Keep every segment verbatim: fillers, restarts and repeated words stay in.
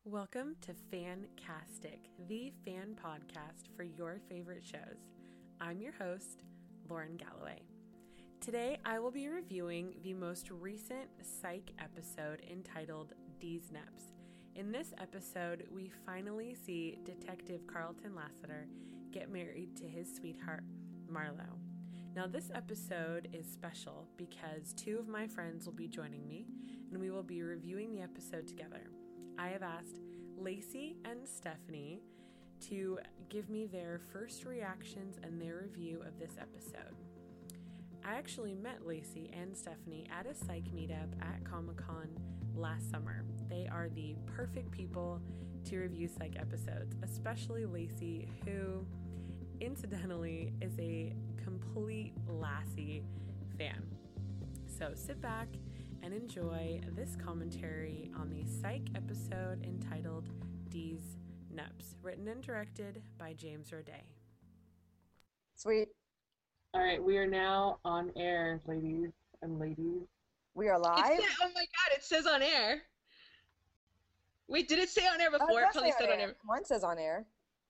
Welcome to Fantastic, the fan podcast for your favorite shows. I'm your host, Lauren Galloway. Today, I will be reviewing the most recent Psych episode entitled D's Nups. In this episode, we finally see Detective Carlton Lassiter get married to his sweetheart, Marlo. Now, this episode is special because two of my friends will be joining me, and we will be reviewing the episode together. I have asked Lacey and Stephanie to give me their first reactions and their review of this episode. I actually met Lacey and Stephanie at a Psych meetup at Comic-Con last summer. They are the perfect people to review Psych episodes, especially Lacey, who incidentally is a complete Lassie fan. So sit back and enjoy this commentary on the Psych episode entitled D's Nups, written and directed by James Roday. Sweet. All right, we are now on air, ladies and ladies. We are live? It said, oh my god, it says on air. Wait, did it say on air before? Uh, It probably on said air. on air. Mine says on air.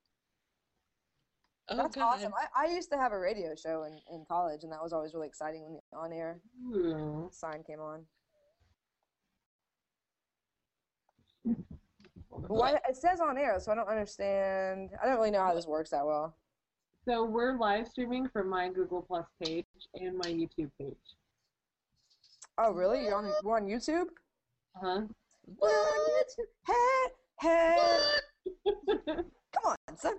Oh, That's god. awesome. I, I used to have a radio show in, in college, and that was always really exciting when the on-air Ooh. sign came on. Why, it says on air, so I don't understand. I don't really know how this works that well. So we're live streaming from my Google Plus page and my YouTube page. Oh, really? You're on, we're on YouTube? Huh? We're on YouTube. Hey, hey. Come on, son.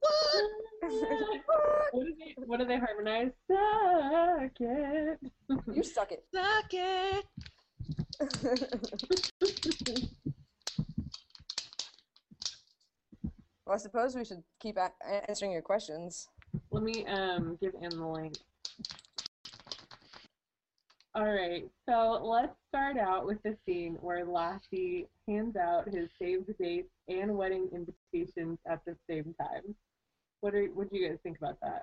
what, do they, what do they harmonize? Suck it. You suck it. Suck it. Well, I suppose we should keep a- answering your questions. Let me um give Anne the link. Alright, so let's start out with the scene where Lassie hands out his save the dates and wedding invitations at the same time. What are what do you guys think about that?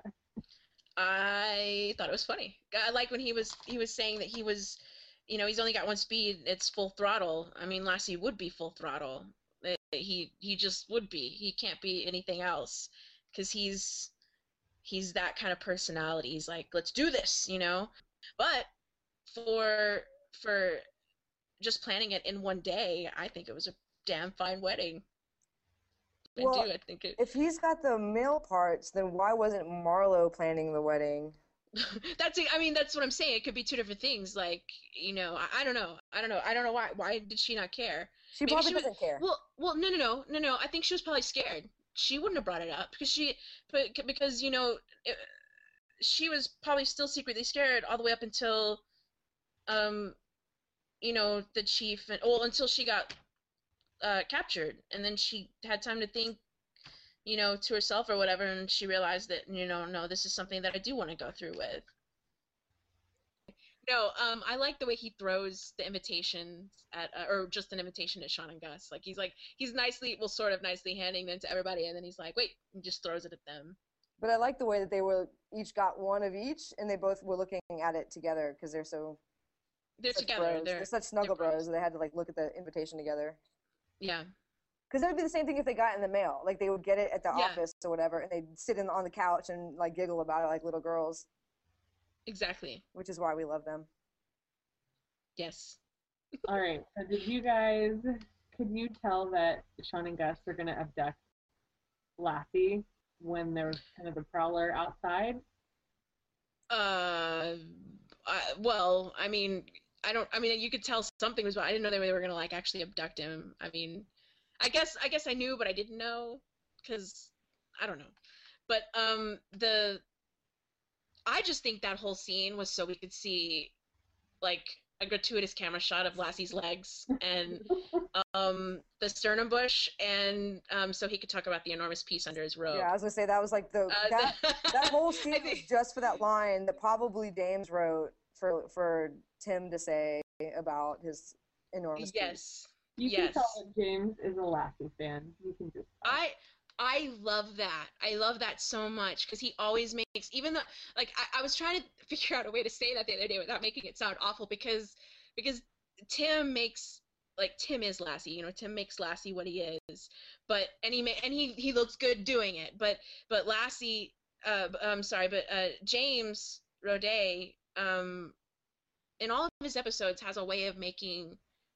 I thought it was funny. I like when he was he was saying that he was, you know, he's only got one speed. It's full throttle. I mean, Lassie would be full throttle. He he just would be. He can't be anything else because he's he's that kind of personality. He's like, let's do this, you know. But for for just planning it in one day, I think it was a damn fine wedding. Well, I do. I think it. If he's got the male parts, then why wasn't Marlo planning the wedding? That's. I mean, that's what I'm saying. It could be two different things. Like, you know, I, I don't know. I don't know. I don't know why. Why did she not care? She Maybe probably she was- doesn't care. Well, well, no, no, no, no, no. I think she was probably scared. She wouldn't have brought it up because she, but because you know, it, she was probably still secretly scared all the way up until, um, you know, the chief and well, until she got uh, captured, and then she had time to think, you know, to herself or whatever, and she realized that, you know, no, this is something that I do want to go through with. No, um, I like the way he throws the invitations at, uh, or just an invitation to Sean and Gus. Like, he's like, he's nicely, well, sort of nicely handing them to everybody, and then he's like, wait, and just throws it at them. But I like the way that they were each got one of each, and they both were looking at it together because they're so They're such together. bros. They're, They're such snuggle they're bros that they had to like look at the invitation together. Yeah. Because it would be the same thing if they got it in the mail. Like they would get it at the Yeah. office or whatever, and they'd sit in on the couch and like giggle about it like little girls, Exactly. which is why we love them. Yes. Alright, so did you guys could you tell that Sean and Gus are gonna abduct Lassie when there was kind of the prowler outside? Uh, I, well, I mean, I don't. I mean, you could tell something was. I didn't know they were gonna like actually abduct him. I mean, I guess I guess I knew, but I didn't know because I don't know. But um, the I just think that whole scene was so we could see like a gratuitous camera shot of Lassie's legs and um the sternum bush, and um so he could talk about the enormous piece under his robe. Yeah, I was gonna say that was like the Uh, that that whole scene I was think- just for that line that probably Dames wrote for for Tim to say about his enormous. Yes. You Yes. can tell that James is a Lassie fan. You can just tell. I I love that. I love that so much because he always makes, even though, like, I, I was trying to figure out a way to say that the other day without making it sound awful because because Tim makes like Tim is Lassie, you know, Tim makes Lassie what he is, but and he ma- and he he looks good doing it, but but Lassie, uh, I'm sorry, but uh, James Roday, um, in all of his episodes has a way of making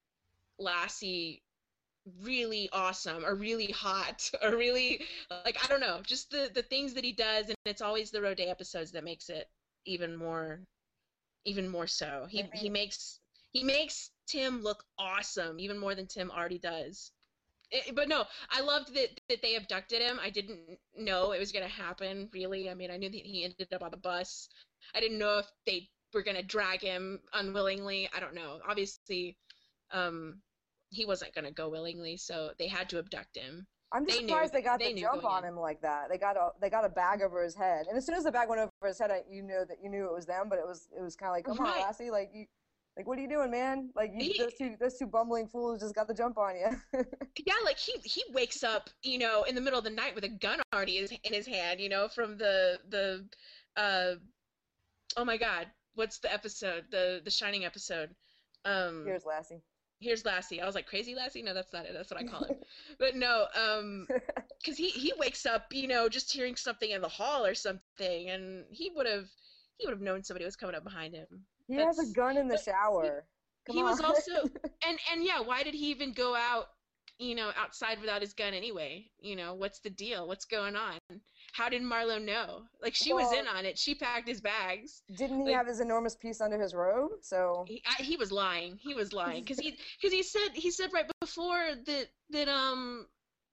Lassie really awesome or really hot or really like I don't know, just the the things that he does, and it's always the Roday episodes that makes it even more even more so. He he makes he makes Tim look awesome even more than Tim already does. It, but no, I loved that that they abducted him. I didn't know it was gonna happen, really. I mean, I knew that he ended up on the bus. I didn't know if they were gonna drag him unwillingly. I don't know. Obviously, um, he wasn't gonna go willingly, so they had to abduct him. I'm just They surprised knew, they got they the knew jump going on in. him like that. They got a they got a bag over his head, and as soon as the bag went over his head, I, you knew that you knew it was them. But it was it was kind of like, come on, Right. Lassie, like you, like what are you doing, man? Like you, He- those two those two bumbling fools just got the jump on you. Yeah, like he he wakes up, you know, in the middle of the night with a gun already in his, in his hand, you know, from the the uh oh my God, what's the episode? The the Shining episode. Um Here's Lassie. Here's Lassie. I was like, Crazy Lassie? No, that's not it. That's what I call him. But no, um cuz he he wakes up, you know, just hearing something in the hall or something, and he would have he would have known somebody was coming up behind him. He That's, has a gun in the but shower. Come he on. was also and and yeah, why did he even go out, you know, outside without his gun anyway? You know, what's the deal? What's going on? How did Marlo know? Like, she was Well, in on it. She packed his bags. Didn't he Like, have his enormous piece under his robe? So he, I, he was lying. He was lying because he because he said he said right before that that um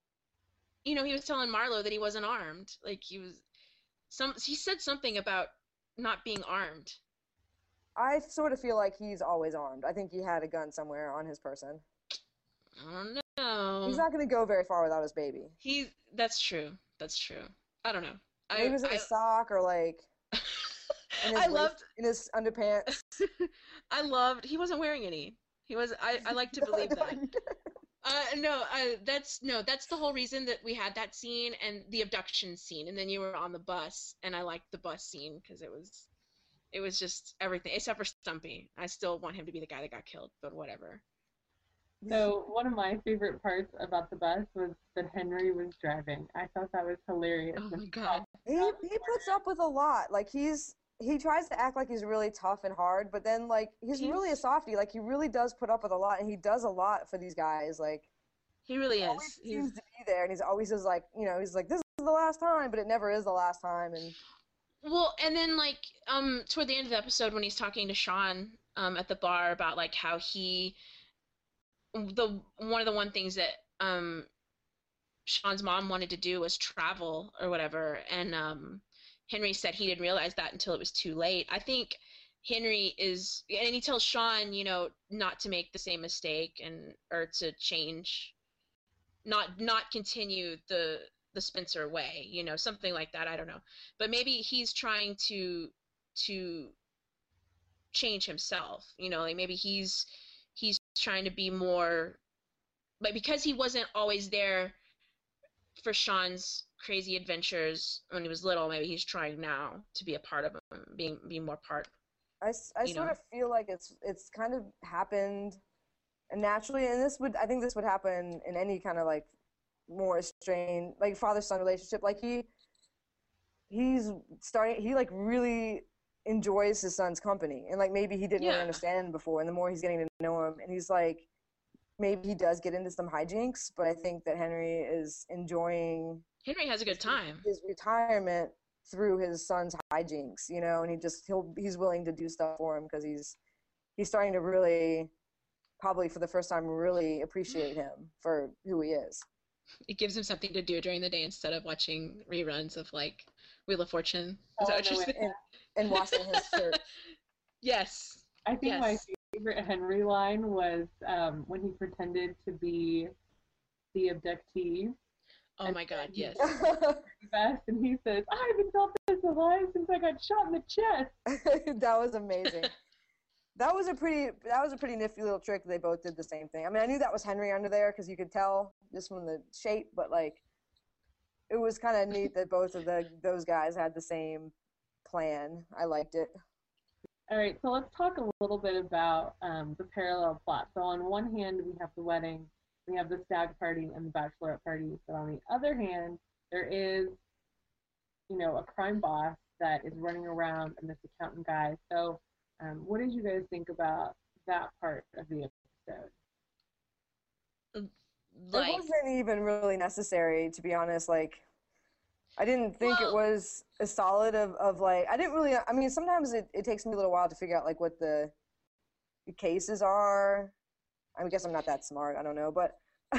you know, he was telling Marlo that he wasn't armed. Like, he was some he said something about not being armed. I sort of feel like he's always armed. I think he had a gun somewhere on his person. I don't know. He's not going to go very far without his baby. He that's true. That's true. I don't know. Maybe it was in I, his sock or like in his, I waist- loved in his underpants. I loved he wasn't wearing any. He was I, I like to believe that. Uh no, uh that's no, that's the whole reason that we had that scene and the abduction scene, and then you were on the bus, and I liked the bus scene because it was it was just everything except for Stumpy. I still want him to be the guy that got killed, but whatever. So one of my favorite parts about the bus was that Henry was driving. I thought that was hilarious. Oh when my he God. He he puts up with a lot. Like he's he tries to act like he's really tough and hard, but then like he's, He's- really a softie. Like he really does put up with a lot, and he does a lot for these guys. Like He really he is. always He's seems to be there, and he's always just like you know he's like this is the last time, but it never is the last time. And Well, and then like um toward the end of the episode when he's talking to Sean um at the bar about like how he the one of the one things that um Sean's mom wanted to do was travel or whatever, and um Henry said he didn't realize that until it was too late. I think Henry is, and he tells Sean, you know, not to make the same mistake and or to change, not not continue the the Spencer way, you know, something like that. I don't know, but maybe he's trying to to change himself, you know, like maybe he's he's trying to be more, like because he wasn't always there for Sean's crazy adventures when he was little. Maybe he's trying now to be a part of them, being being more part. I, s- I You sort know. of feel like it's it's kind of happened naturally, and this would I think this would happen in any kind of like more strained like father son relationship. Like he he's starting he like really enjoys his son's company, and like maybe he didn't really Yeah. understand before, and the more he's getting to know him, and he's like maybe he does get into some hijinks, but I think that Henry is enjoying Henry has a good time. his retirement through his son's hijinks, you know, and he just he'll he's willing to do stuff for him because he's he's starting to really probably for the first time really appreciate him for who he is. It gives him something to do during the day instead of watching reruns of like Wheel of Fortune. Oh, Is that what no, you're it- saying? And, and washing his shirt. Yes. I think my Yes. favorite Henry line was um, when he pretended to be the abductee. Oh my God. Yes. Best, and he says, "I haven't felt this alive since I got shot in the chest." That was amazing. That was a pretty that was a pretty nifty little trick. They both did the same thing. I mean, I knew that was Henry under there because you could tell just from the shape, but like it was kind of neat that both of the those guys had the same plan. I liked it. All right, so let's talk a little bit about um, the parallel plot. So on one hand, we have the wedding, we have the stag party and the bachelorette party. But on the other hand, there is, you know, a crime boss that is running around and this accountant guy. So um, what did you guys think about that part of the episode? Like, it wasn't even really necessary, to be honest. Like, I didn't think well, it was as solid of, of like, I didn't really, I mean, sometimes it, it takes me a little while to figure out, like, what the, the cases are. I guess I'm not that smart, I don't know, but,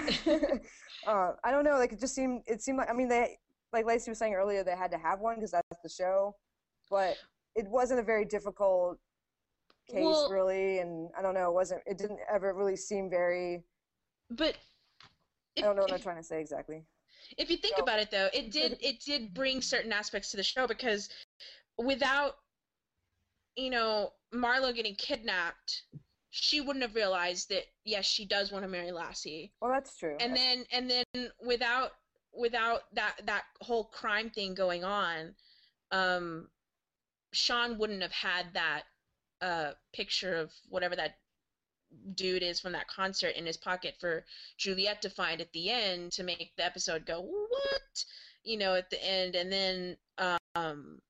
uh, I don't know, like, it just seemed, it seemed like, I mean, they, like Lacey was saying earlier, they had to have one because that's the show, but it wasn't a very difficult case, well, really, and I don't know, it wasn't, it didn't ever really seem very, but, I don't know what I'm trying to say exactly. If you think so, about it, though, it did it did bring certain aspects to the show because without, you know, Marlo getting kidnapped, she wouldn't have realized that yes, she does want to marry Lassie. Well, that's true. And that's... then and then without without that that whole crime thing going on, um, Sean wouldn't have had that uh, picture of whatever that dude is from that concert in his pocket for Juliet to find at the end to make the episode go, what? You know, at the end. And then, um,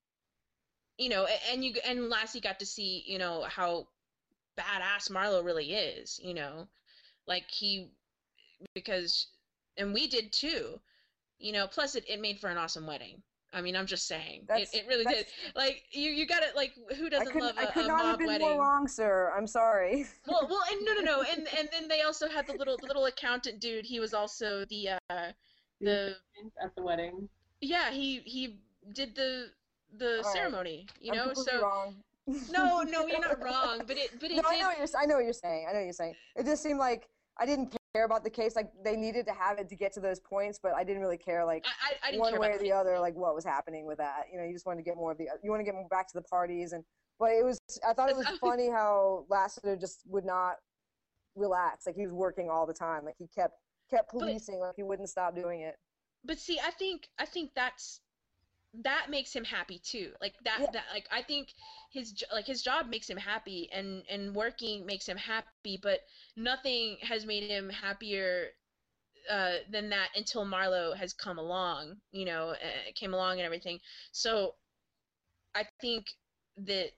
you know, and you and Lassie got to see, you know, how badass Marlo really is, you know, like he, because, and we did too, you know, plus it, it made for an awesome wedding. I mean, I'm just saying, it, it really did. Like, you, you got it. Like, who doesn't love a, I could a not mob have been wedding? more wrong, sir. I'm sorry. Well, well, and no, no, no, and and then they also had the little the little accountant dude. He was also the uh, the at the wedding. Yeah, he he did the the All ceremony. Right. You I'm know, completely so wrong. no, no, you're not wrong. But it, but it no, did. I know what you're. I know what you're saying. I know what you're saying. It just seemed like I didn't care about the case. Like they needed to have it to get to those points, but I didn't really care. Like I, I didn't one care way about or the other, like what was happening with that. You know, you just wanted to get more of the. You want to get more back to the parties, and but it was. I thought it was funny how Lassiter just would not relax. Like he was working all the time. Like he kept kept policing. But, like he wouldn't stop doing it. But see, I think I think that's. that makes him happy too. Like that, yeah. that like I think his like his job makes him happy, and and working makes him happy. But nothing has made him happier uh, than that until Marlo has come along. You know, uh, came along and everything. So I think that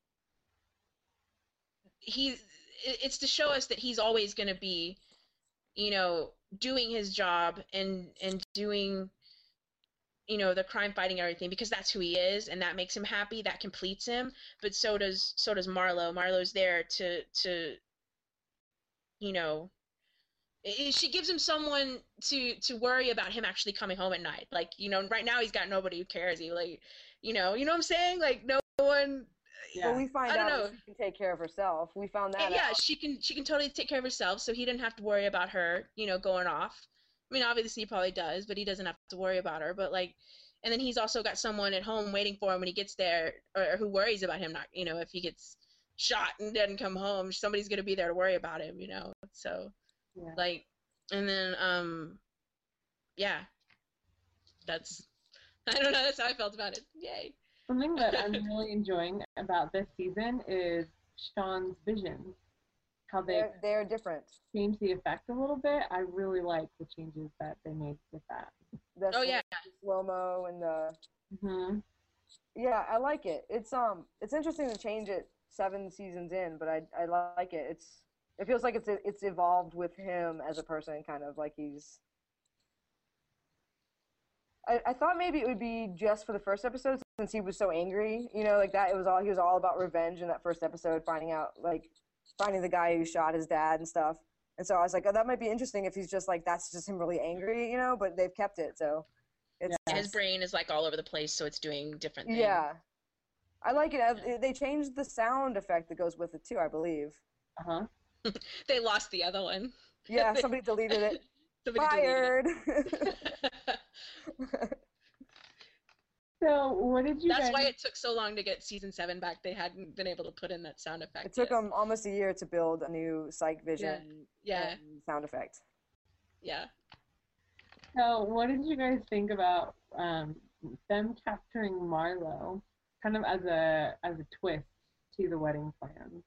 he it's to show us that he's always going to be, you know, doing his job and and doing, you know, the crime fighting and everything, because that's who he is, and that makes him happy, that completes him. But so does so does Marlo. Marlo's there to to you know, she gives him someone to to worry about him actually coming home at night. Like, you know, right now he's got nobody who cares. He like, you know, you know what I'm saying? Like no one. Yeah. Well, we find out that she can take care of herself. We found that. And yeah, out. she can she can totally take care of herself, so he didn't have to worry about her, you know, going off. I mean, obviously he probably does, but he doesn't have to worry about her. But like, and then he's also got someone at home waiting for him when he gets there, or, or who worries about him not, you know, if he gets shot and doesn't come home, somebody's gonna be there to worry about him, you know. So, yeah. like, and then um, yeah, that's I don't know. That's how I felt about it. Yay. Something that I'm really enjoying about this season is Sean's visions. How they they're, they're different. Changed the effect a little bit. I really like the changes that they made with that. The oh yeah, slow mo and the. Mm-hmm. Yeah, I like it. It's um, it's interesting to change it seven seasons in, but I I like it. It's it feels like it's it's evolved with him as a person, kind of like he's. I, I thought maybe it would be just for the first episode since he was so angry, you know, like that. It was all he was all about revenge in that first episode, finding out like finding the guy who shot his dad and stuff. And so I was like, oh, that might be interesting if he's just like that's just him really angry, you know. But they've kept it, so it's yeah, his brain is like all over the place, so it's doing different things. Yeah, I like it. Yeah. They changed the sound effect that goes with it too, I believe. Uh huh. They lost the other one. Yeah, somebody deleted it. Somebody Fired. Deleted it. So what did you That's guys... why it took so long to get season seven back. They hadn't been able to put in that sound effect. It took yet. them almost a year to build a new Psych Vision yeah. Yeah. sound effect. Yeah. So what did you guys think about um, them capturing Marlo, kind of as a as a twist she the wedding plans?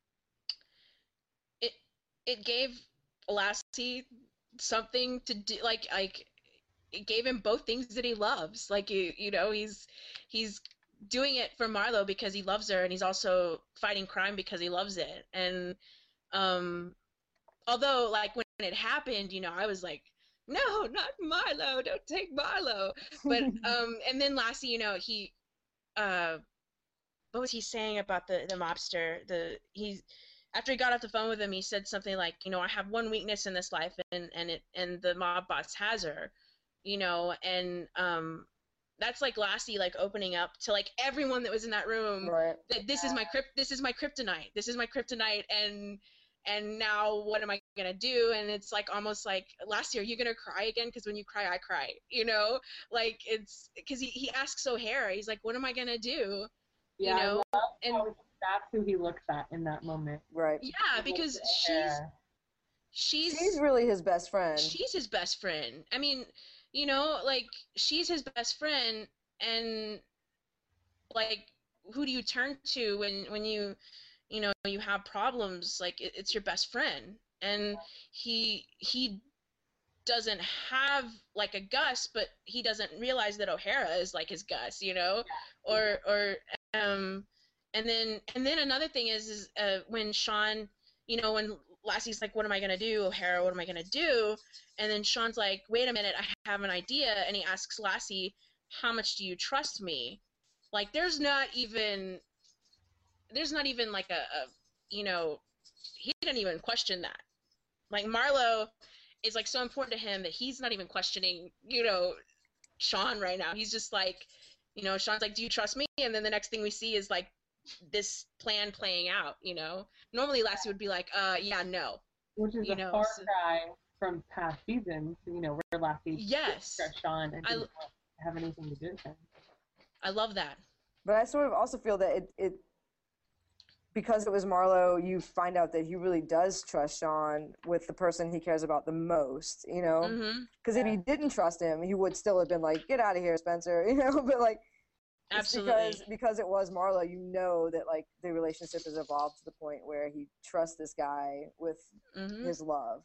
It it gave Lassie something to do, like like it gave him both things that he loves. Like you you know, he's he's doing it for Marlo because he loves her, and he's also fighting crime because he loves it. And um although like when it happened, you know, I was like, no, not Marlo, don't take Marlo. But um and then Lassie, you know, he uh what was he saying about the the mobster? The he after he got off the phone with him, he said something like, you know, I have one weakness in this life, and and it and the mob boss has her, you know. And um that's like Lassie like opening up to like everyone that was in that room, Right. that this is my crypt this is my kryptonite this is my kryptonite and and now what am I gonna do? And it's like almost like, Lassie, are you gonna cry again? Because when you cry, I cry, you know. Like it's because he, he asks O'Hara, he's like, what am I gonna do? Yeah, You know. I love And how that's who he looks at in that moment. Right. yeah, because she's Yeah. she's She's really his best friend. she's his best friend. I mean, you know, like she's his best friend, and like who do you turn to when when you you know you have problems? Like it, it's your best friend. And he he doesn't have like a Gus, but he doesn't realize that O'Hara is like his Gus, you know. Or or um and then and then another thing is is uh when Sean, you know, when Lassie's like, what am I gonna do, O'Hara, what am I gonna do? And then Sean's like, wait a minute, I have an idea. And he asks Lassie, how much do you trust me? Like there's not even there's not even like a, a you know, he didn't even question that. Like Marlo is like so important to him that he's not even questioning, you know, Sean right now. He's just like, you know, Sean's like, do you trust me? And then the next thing we see is like this plan playing out, you know. Normally Lassie would be like, uh yeah, no. Which is You a know, far so- cry from past seasons, you know, where Lassie Yes. trust Sean and I- didn't have anything to do with him. I love that. But I sort of also feel that it, it because it was Marlo, you find out that he really does trust Sean with the person he cares about the most, you know? Mhm. Because if he didn't trust him, he would still have been like, get out of here, Spencer, you know? But like, it's Absolutely. because because it was Marlo, you know that like the relationship has evolved to the point where he trusts this guy with Mhm. his love.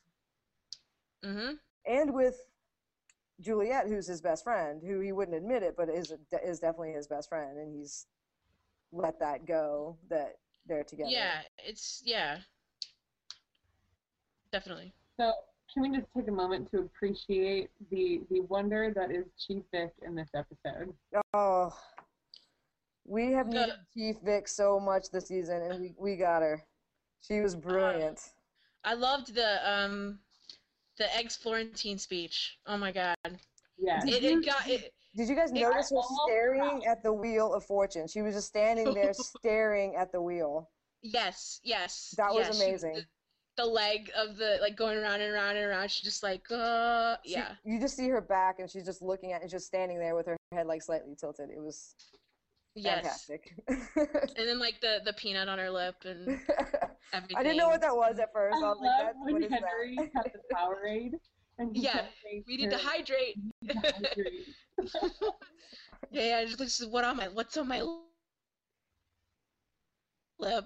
Mhm. And with Juliet, who's his best friend, who he wouldn't admit it, but is is definitely his best friend, and he's let that go that they're together. Yeah, it's yeah. Definitely. So can we just take a moment to appreciate the the wonder that is Chief Vic in this episode? Oh, we have The- needed Chief Vic so much this season, and we, we got her. She was brilliant. I loved the um the eggs Florentine speech. Oh my god. Yes. Did It, you- it got it Did you guys it- notice her almost staring at the wheel of fortune? She was just standing there staring at the wheel. yes, yes. That was yes, she- amazing. the, the leg of the like going around and around and around. She's just like, uh She- yeah. You just see her back, and she's just looking at, and just standing there with her head like slightly tilted. It was Yes. fantastic. And then like the the peanut on her lip and everything. I didn't know what that was at first. I I was love like, That's, when what is Henry that? had the Powerade and he Yeah, kept saying We need to her, hydrate. "You need to hydrate." Yeah, yeah, just looks what on my what's on my lip.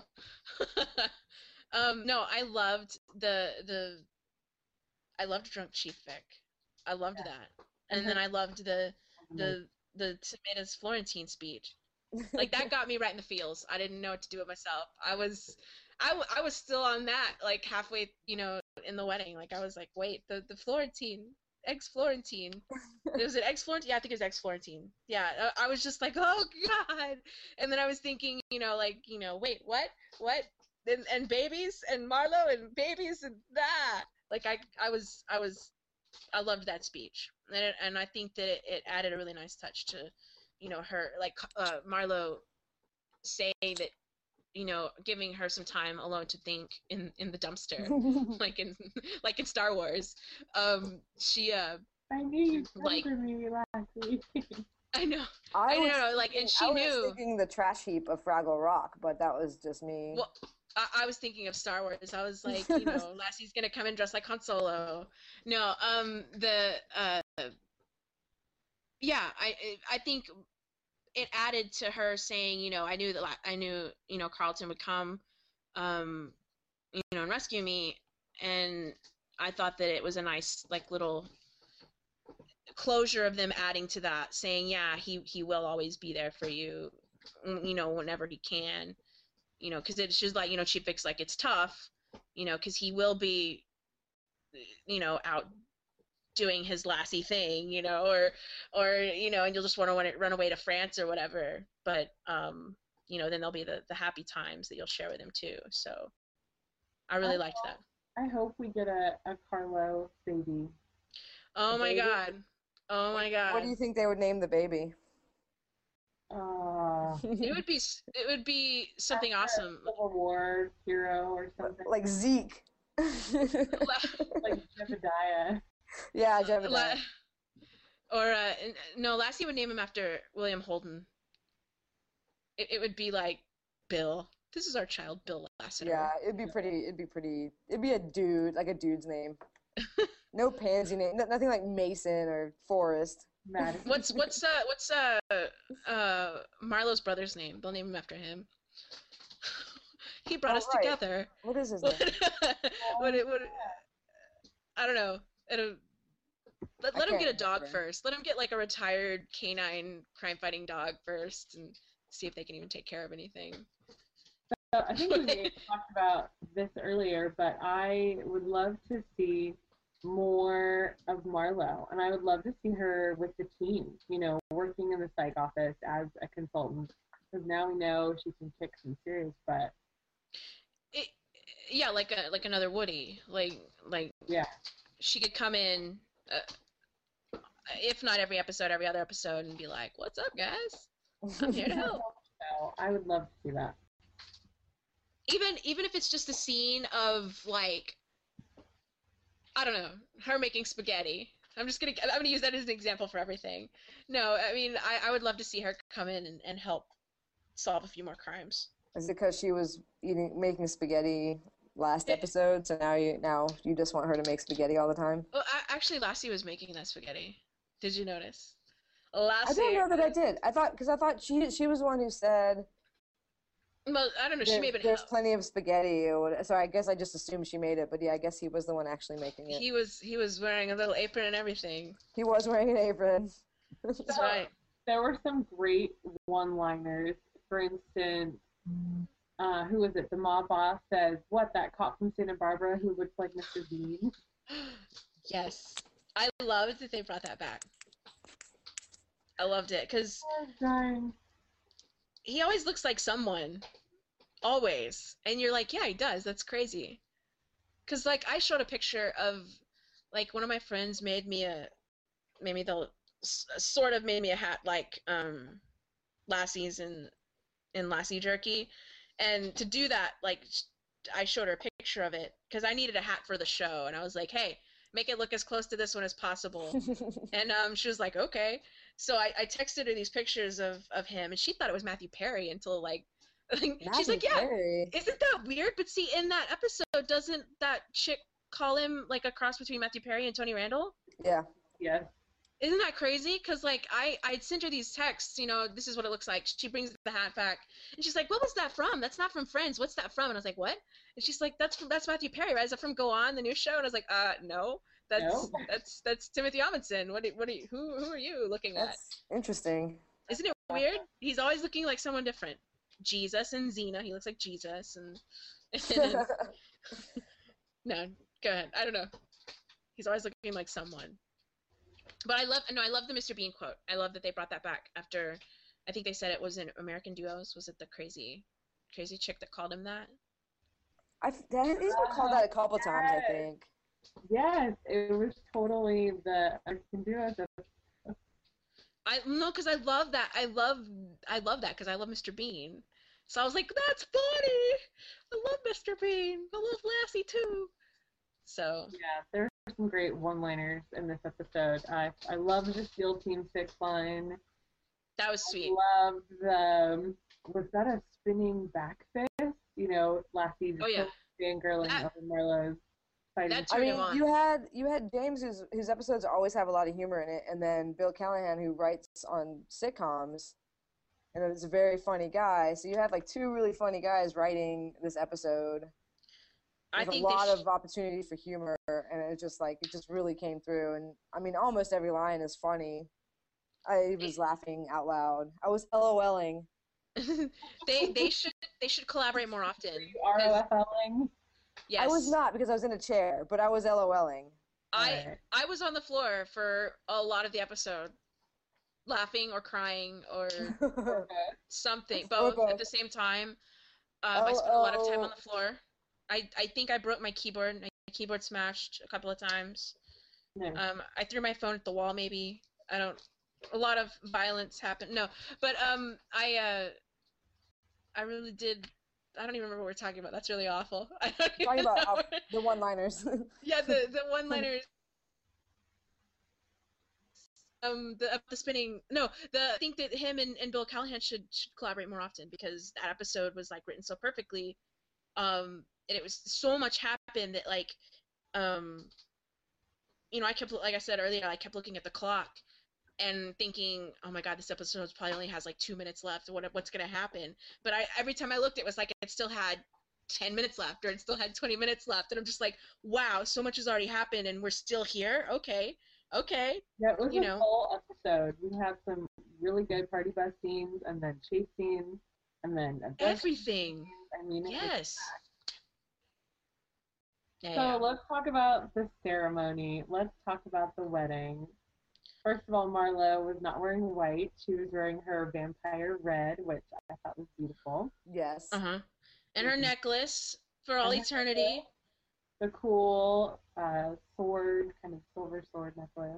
um, no, I loved the the I loved Drunk Chief Vic. I loved that. And then I loved the the the Tomatoes Florentine speech. Like that got me right in the feels. I didn't know what to do with myself. I was I, w- I was still on that like halfway, you know, in the wedding. Like I was like, wait, the the Florentine, ex Florentine. Was it ex Florentine? Yeah, I think it was ex Florentine. Yeah, I, I was just like, oh god. And then I was thinking, you know, like, you know, wait, what, what, and, and babies and Marlo and babies and that. Like I I was I was I loved that speech, and it, and I think that it, it added a really nice touch to, you know, her like uh, Marlo saying that, you know, giving her some time alone to think in in the dumpster, like in like in Star Wars. Um, she uh, I knew you'd come like- for me last week. I know, I I was know, like, thinking- and she I was knew. thinking the trash heap of Fraggle Rock, but that was just me. Well, I, I was thinking of Star Wars. I was like, you know, Lassie's gonna come and dress like Han Solo. No, um, the uh, yeah, I I think it added to her saying, you know, I knew that la- I knew, you know, Carlton would come, um, you know, and rescue me, and I thought that it was a nice, like, little closure of them adding to that, saying, yeah, he he will always be there for you, you know, whenever he can, you know, because it's just like, you know, Chief Vic's like, it's tough, you know, because he will be, you know, out doing his Lassie thing, you know, or or you know, and you'll just want to run away to France or whatever, but um you know, then there'll be the the happy times that you'll share with him too. So I really I liked hope, that. I hope we get a, a Carlo baby. Oh A my baby? god. Oh my god. What do you think they would name the baby? Uh, It would be s- it would be something after a awesome. Civil War hero or something. Like Zeke. Like Jebediah. Yeah, La- Jebediah. or uh n- no, Lassie would name him after William Holden. It, it would be like, Bill. This is our child, Bill Lassiter. Yeah, it'd be pretty. It'd be pretty. It'd be a dude, like a dude's name. No pansy name. no- Nothing like Mason or Forrest. Madison. What's what's uh what's uh uh Marlowe's brother's name? They'll name him after him. He brought Oh, us right. together. What is his name? What it would I don't know. It'll, let I let him get a can't dog remember. first. Let him get like a retired canine crime fighting dog first, and see if they can even take care of anything. So I think we may have talked about this earlier, but I would love to see more of Marlo, and I would love to see her with the team, you know, working in the psych office as a consultant, because now we know she can kick some serious butt. It, yeah, like a like another Woody. Like like Yeah. she could come in, uh, if not every episode, every other episode, and be like, "What's up, guys? I'm here to help." So I would love to see that. Even even if it's just a scene of like, I don't know, her making spaghetti. I'm just gonna I'm gonna use that as an example for everything. No, I mean I, I would love to see her come in and, and help solve a few more crimes. Is it because she was eating, making spaghetti last It- episode? So now you now you just want her to make spaghetti all the time? Well, I, actually, Lassie was making that spaghetti. Did you notice? Lassie. I don't know that I did. I thought because I thought she she was the one who said Well, I don't know. She there- may have been. there's plenty of spaghetti. Or what, so I guess I just assumed she made it. But yeah, I guess he was the one actually making it. He was he was wearing a little apron and everything. He was wearing an apron. That's So, right. There were some great one-liners. For instance, uh, who was it? The mob boss says, "What, that cop from Santa Barbara who looks like Mister Bean?" Yes, I loved that they brought that back. I loved it because Oh, darn. he always looks like someone, always, and you're like, yeah, he does. That's crazy. Because like I showed a picture of, like, one of my friends made me a, made me the s- sort of made me a hat like um, Lassie's in in Lassie Jerky, and to do that, like, sh- I showed her a picture of it because I needed a hat for the show, and I was like, hey, make it look as close to this one as possible. And um, she was like, okay. So I, I texted her these pictures of, of him, and she thought it was Matthew Perry until, like, she's Matthew like, yeah, Perry. isn't that weird? But see, in that episode, doesn't that chick call him, like, a cross between Matthew Perry and Tony Randall? Yeah. Yes. Isn't that crazy? Because, like, I, I sent her these texts, you know, this is what it looks like. She brings the hat back, and she's like, what was that from? That's not from Friends. What's that from? And I was like, what? And she's like, that's from, that's Matthew Perry, right? Is that from Go On, the new show? And I was like, uh, no. That's No. that's that's Timothy Amundsen. What do, what do you, who who are you looking at? That's interesting. Isn't it weird? He's always looking like someone different. Jesus and Xena, he looks like Jesus, and, and no, go ahead. I don't know. He's always looking like someone. But I love no, I love the Mister Bean quote. I love that they brought that back after. I think they said it was in American Duos. Was it the crazy, crazy chick that called him that? I've he's been called that a couple times, I Yes. think. Yes, it was totally the I can do it. The, I no, because I love that. I love I love that because I love Mister Bean. So I was like, that's funny. I love Mister Bean. I love Lassie too. So yeah, there were some great one-liners in this episode. I I loved the SEAL Team Six line. that was sweet. I loved the was that a spinning back fist? You know, Lassie just Oh, yeah. fangirling That- over Marlowe's fighting. that I Turn mean, him on. you had you had James, whose whose episodes always have a lot of humor in it, and then Bill Callahan, who writes on sitcoms. and it's a very funny guy. So you had like two really funny guys writing this episode. I With think a lot they sh- of opportunity for humor, and it just like it just really came through. And I mean, almost every line is funny. I was laughing out loud. I was LOLing. they they should they should collaborate more often. ROFLing. Yes. I was not because I was in a chair, but I was LOLing. I Right. I was on the floor for a lot of the episode, laughing or crying or Okay. something, Or both both. at the same time. Um, I spent a lot of time on Oh. the floor. I I think I broke my keyboard. My keyboard smashed a couple of times. Nice. Um, I threw my phone at the wall. Maybe I don't. A lot of violence happened. No, but um, I uh, I really did. I don't even remember what we're talking about. That's really awful. I don't Talking even about know uh, what- the one-liners. Yeah, the the one liners. Um, the the spinning. No, the I think that him and, and Bill Callahan should should collaborate more often because that episode was like written so perfectly. Um, and it was so much happened that like, um, you know, I kept like I said earlier, I kept looking at the clock and thinking, oh my god, this episode probably only has like two minutes left. What what's gonna happen? But I every time I looked, it was like it still had ten minutes left, or it still had twenty minutes left, and I'm just like, wow, so much has already happened, and we're still here. Okay, okay. Yeah, it was you a know. full episode. We had some really good party bus scenes, and then chase scenes, and then adventure Everything. scenes. I mean, it was Yes. Yeah, So yeah. let's talk about the ceremony. Let's talk about the wedding. First of all, Marlo was not wearing white. She was wearing her vampire red, which I thought was beautiful. Yes. Uh huh. And her Mhm. necklace for all And her eternity. The cool uh, sword, kind of silver sword necklace.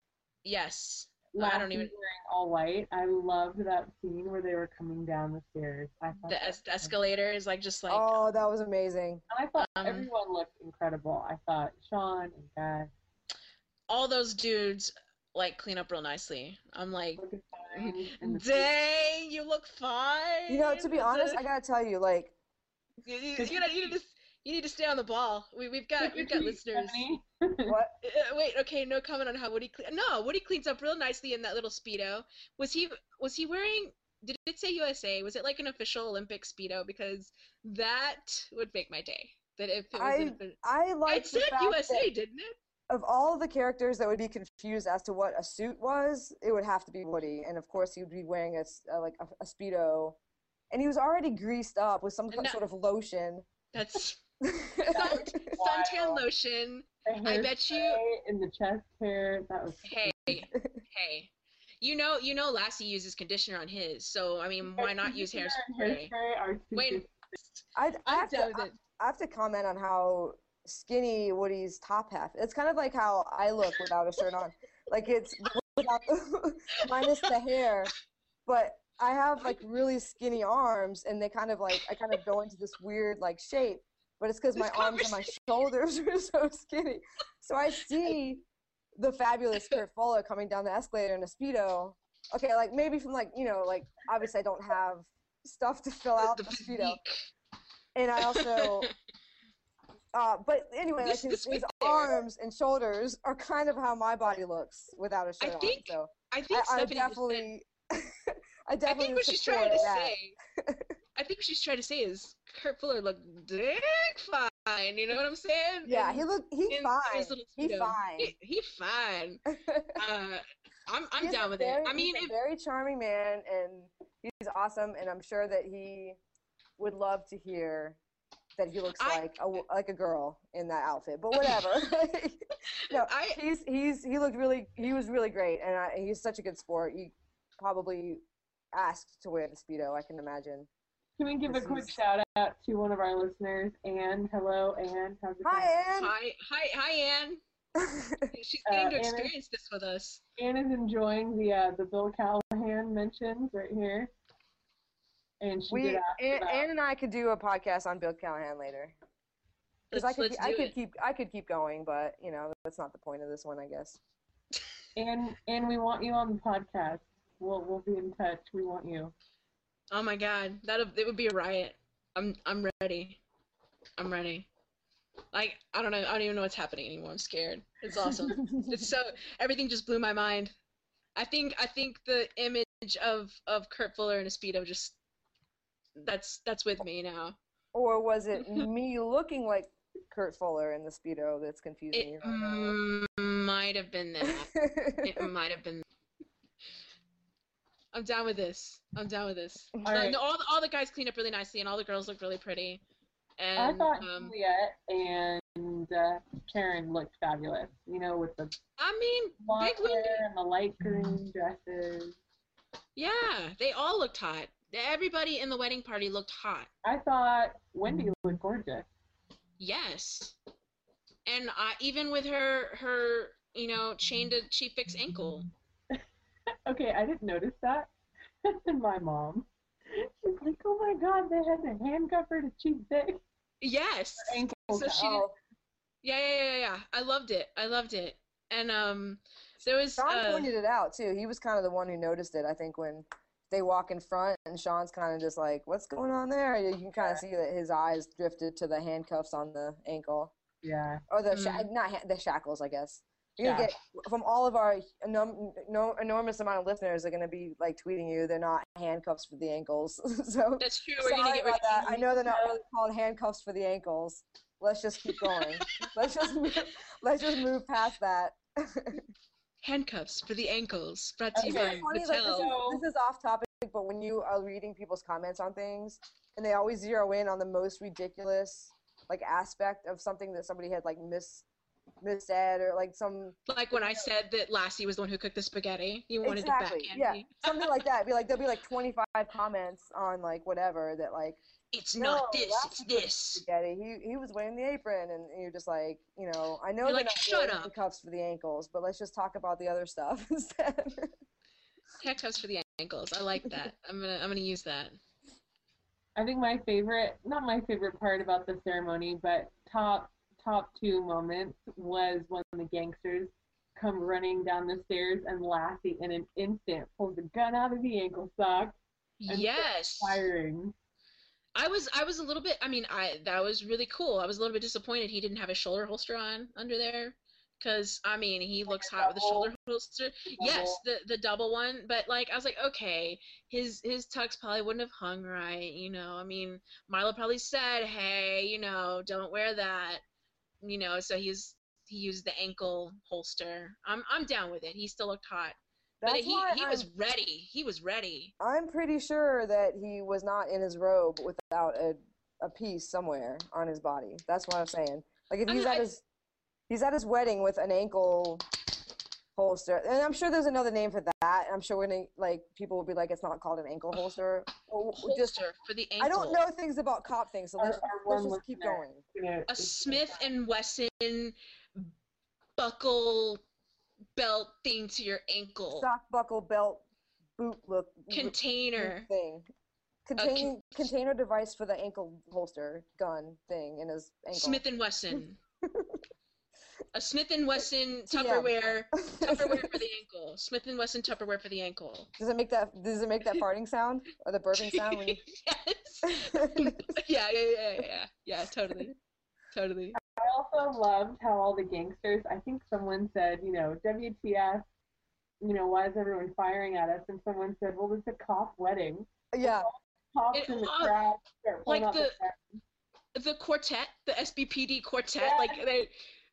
Yes. I Lassie don't even. wearing all white. I loved that scene where they were coming down the stairs. I thought The that es- was- escalator is like just like. Oh, that was amazing. And I thought um, everyone looked incredible. I thought Sean and Beth All those dudes like clean up real nicely. I'm like, looking fine. And the dang, you look fine. You know, to be honest, I gotta tell you, like, you, you, you, know, you need to you need to stay on the ball. We we've got we've got Trick or treat, listeners. Stephanie. what? Uh, wait, okay, no comment on how Woody. Cle- no, Woody cleans up real nicely in that little speedo. Was he was he wearing? Did it say U S A? Was it like an official Olympic speedo? Because that would make my day. That if it was I an, I like it the said fact U S A, that didn't it? of all the characters that would be confused as to what a suit was, it would have to be Woody, and of course he would be wearing a s- uh, like a, a speedo, and he was already greased up with some No. sort of lotion. That's sun, suntan Wild. lotion. The I bet you- hairspray in the chest hair. That was Hey, hey. You know, you know, Lassie uses conditioner on his, so I mean, why not use Conditioner hairspray? and hairspray are two Wait, different- I, I, I'm have to, down with I, it. I have to comment on how skinny Woody's top half. It's kind of like how I look without a shirt on. Like it's without, minus the hair, but I have like really skinny arms, and they kind of like I kind of go into this weird like shape. But it's because my This arms and my shoulders are so skinny. So I see the fabulous Kurt Fuller coming down the escalator in a speedo. Okay, like maybe from like you know like obviously I don't have stuff to fill out the, The speedo, physique. and I also. Uh, but anyway, like This- his, this his right there. arms and shoulders are kind of how my body looks without a I shirt think on. So I think I, I Stephanie just said- definitely, I I definitely think what she's support trying to that. say, I think what she's trying to say is Kurt Fuller looked dick fine. You know what I'm saying? Yeah, In- he look he in fine. his little He speedo. fine. He, he fine. Uh, I'm I'm He's down a with very, it. I mean, he's a if, very charming man, and he's awesome. And I'm sure that he would love to hear that he looks I- like a like a girl in that outfit. But whatever. no, I he's he's he looked really he was really great, and I, he's such a good sport. He probably asked to wear the speedo. I can imagine. Can we give a This quick is- shout out to one of our listeners, Anne? Hello, Anne. How's it going? Hi, Anne. hi hi hi Anne. She's Uh, getting to Anna- experience this with us. Anne is enjoying the uh, the Bill Callahan mentions right here, and she we did ask Anne, about. Anne and I could do a podcast on Bill Callahan later. Because Let's I could let's I do could it. keep I could keep going, but you know that's not the point of this one, I guess. And and we want you on the podcast. We'll we'll be in touch. We want you. Oh my god, that it would be a riot. I'm I'm ready. I'm ready. Like I don't know. I don't even know what's happening anymore. I'm scared. It's awesome. It's so everything just blew my mind. I think I think the image of of Kurt Fuller in a Speedo just that's that's with me now. Or was it me looking like Kurt Fuller in the Speedo that's confusing It you right now? mm, might have been that. It might have been. I'm down with this. I'm down with this. All Uh, right. no, all the, all the guys clean up really nicely, and all the girls look really pretty. And I thought um, Juliet and uh, Karen looked fabulous. You know, with the I mean, blonde Big Wendy. hair and the light green dresses. Yeah, they all looked hot. Everybody in the wedding party looked hot. I thought Wendy looked gorgeous. Yes, and uh, even with her her you know chain to Chief Vick's ankle. Okay, I didn't notice that. And my mom, she's like, "Oh my God, they had to handcuff her to Chief Vick." Yes. Ankle So cut. she did, Oh, yeah, yeah, yeah, yeah. I loved it. I loved it. And um, there was Sean uh, pointed it out too. He was kind of the one who noticed it. I think when they walk in front and Sean's kind of just like, "What's going on there?" You can kind of see that his eyes drifted to the handcuffs on the ankle, Yeah. or the sha- Mm. not ha- the shackles, I guess. You're gonna get from all of our enum- no, enormous amount of listeners are gonna be like tweeting you. They're not handcuffs for the ankles. So that's true. We're gonna sorry get about that. I rid- know they're not really called handcuffs for the ankles. Let's just keep going. let's just move, let's just move past that. handcuffs for the ankles. Brought to you Okay. by Funny, like, this, is, Mattel. this is off topic, but when you are reading people's comments on things, and they always zero in on the most ridiculous like aspect of something that somebody had like mis missaid or like some Like when I said that Lassie was the one who cooked the spaghetti. You wanted exactly to yeah backhand me. something like that. Be like there'll be like twenty-five comments on like whatever that like It's no, not this. Lassie It's cooked this. spaghetti. He he was wearing the apron, and you're just like, you know, I know You're they're like, not "Shut really up." handcuffs for the ankles, but let's just talk about the other stuff instead. Handcuffs for the ankles. I like that. I'm gonna I'm gonna use that. I think my favorite, not my favorite part about the ceremony, but top top two moments was when the gangsters come running down the stairs and Lassie in an instant pulls a gun out of the ankle sock and Yes. starts firing. I was I was a little bit I mean I that was really cool. I was a little bit disappointed he didn't have a shoulder holster on under there, because I mean he looks hot with a double- shoulder holster. Yes, the the double one, but like I was like, okay, his his tux probably wouldn't have hung right, you know. I mean, Marlo probably said, hey, you know, don't wear that, you know. So he's he used the ankle holster. I'm I'm down with it. He still looked hot, That's but he why he I'm, was ready. He was ready. I'm pretty sure that he was not in his robe without a, a piece somewhere on his body. That's what I'm saying. Like if I he's mean, at I- his he's at his wedding with an ankle holster, and I'm sure there's another name for that. I'm sure we're gonna like people will be like, it's not called an ankle holster. Or Holster just for the ankle. I don't know things about cop things, so let's, Our- our let's one just keep listener. going. You know, A Smith and Wesson buckle belt thing to your ankle Sock buckle belt boot look container. boot thing. Containing container device for the ankle holster gun thing in his ankle. Smith and Wesson. A Smith and Wesson T M. Tupperware Tupperware for the ankle. Smith and Wesson Tupperware for the ankle. Does it make that does it make that farting sound or the burping sound when you Yes. yeah, yeah, yeah, yeah, yeah. Totally, totally. I also loved how all the gangsters, I think someone said, you know, W T F, you know, why is everyone firing at us? And someone said, well, it's a cop wedding. yeah. Cops It- in the uh, crowd start pulling like out the- the The quartet, the S B P D quartet, Yeah. like they.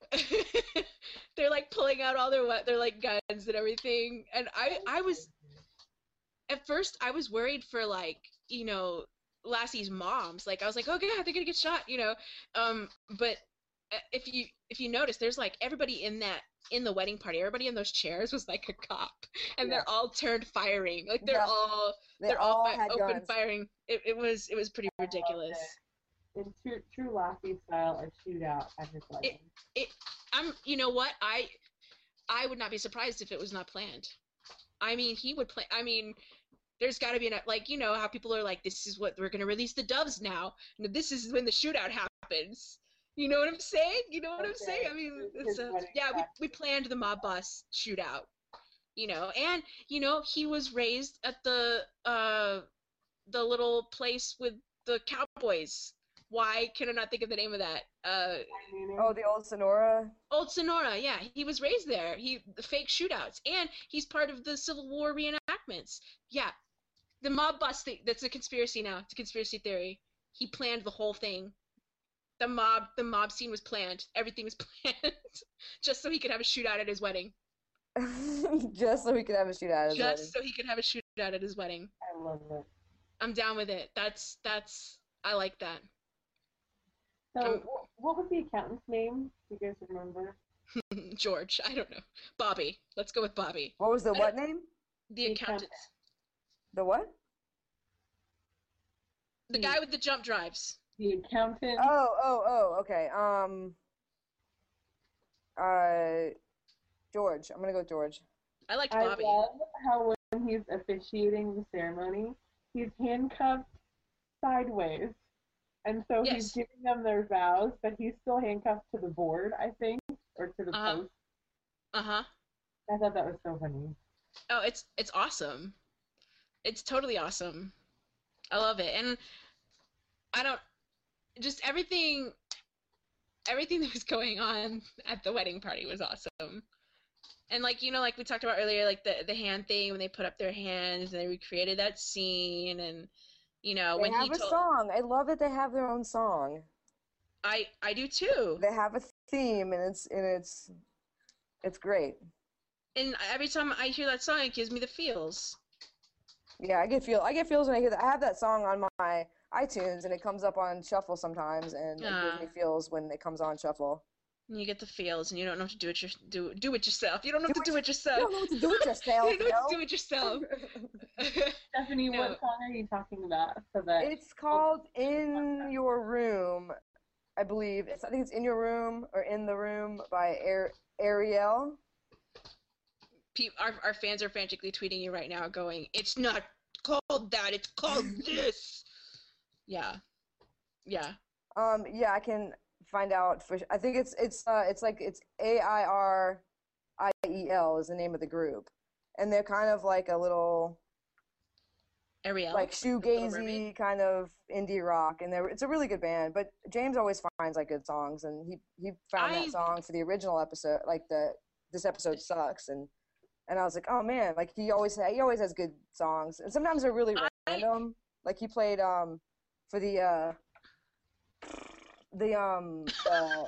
They're like pulling out all their we- their like guns and everything, and I I was at first I was worried for like you know Lassie's moms, like I was like, oh god, they're gonna get shot, you know, um but uh, if you if you notice, there's like everybody in that in the wedding party, everybody in those chairs was like a cop, and Yeah. they're all turned firing, like they're Yeah. all They they're all, all fi- had open guns. firing. It it was it was pretty ridiculous. in true, true Lassie style, a shootout at his wedding. I'm, you know what? I, I would not be surprised if it was not planned. I mean, he would play. I mean, there's got to be an like, you know, how people are like, this is what we're gonna release the doves now. And this is when the shootout happens. You know what I'm saying? You know what I'm Okay. saying? I mean, His it's a, wedding yeah, we practice. we planned the mob boss shootout. You know, and you know, he was raised at the uh, the little place with the cowboys. Why can I not think of the name of that? Uh, Oh, the old Sonora. Old Sonora. Yeah, he was raised there. He the fake shootouts, and he's part of the Civil War reenactments. Yeah, the mob bust thing. That's a conspiracy now. It's a conspiracy theory. He planned the whole thing. The mob, the mob scene was planned. Everything was planned, just so he could have a shootout at his wedding. Just so he could have a shootout at his Just wedding. so he could have a shootout at his wedding. I love it. I'm down with it. That's that's. I like that. So, Um, wh- what was the accountant's name? Do you guys remember? George. I don't know. Bobby. Let's go with Bobby. What was the I what name? The The accountant. The what? The guy with the jump drives. The accountant. Oh, oh, oh, okay. Um, uh, George. I'm gonna go with George. I liked I Bobby. love how when he's officiating the ceremony, he's handcuffed sideways. And so Yes. he's giving them their vows, but he's still handcuffed to the board, I think, or to the Uh-huh. post. Uh huh. I thought that was so funny. Oh, it's it's awesome. It's totally awesome. I love it, and I don't just everything. Everything that was going on at the wedding party was awesome. And like you know, like we talked about earlier, like the the hand thing when they put up their hands and they recreated that scene, and you know They when have he a told song. I love that they have their own song. I I do too. They have a theme, and it's and it's it's great. And every time I hear that song, it gives me the feels. Yeah, I get feel I get feels when I hear that. I have that song on my iTunes, and it comes up on shuffle sometimes, and it Ah. gives me feels when it comes on shuffle. And you get the feels, and you don't know what to do it your, do do it yourself. You don't know Do what to it- do it You yourself. don't know what to do with yourself. You don't know what to yo. do it yourself. Stephanie, No. what song are you talking about? So that It's called "In Your Room," I believe. It's, I think it's "In Your Room" or "In the Room" by Ar- Ariel. Pe- our our fans are frantically tweeting you right now, going, "It's not called that. It's called this." Yeah, yeah. Um, yeah, I can find out for. I think it's it's uh it's like it's A I R I E L is the name of the group, and they're kind of like a little Ariel. like Little shoegazy Mermaid? kind of indie rock, and they're it's a really good band. But James always finds like good songs, and he he found I- that song for the original episode. Like the this episode sucks, and and I was like, oh man, like he always he always has good songs, and sometimes they're really I- random. Like he played um for the uh the um uh,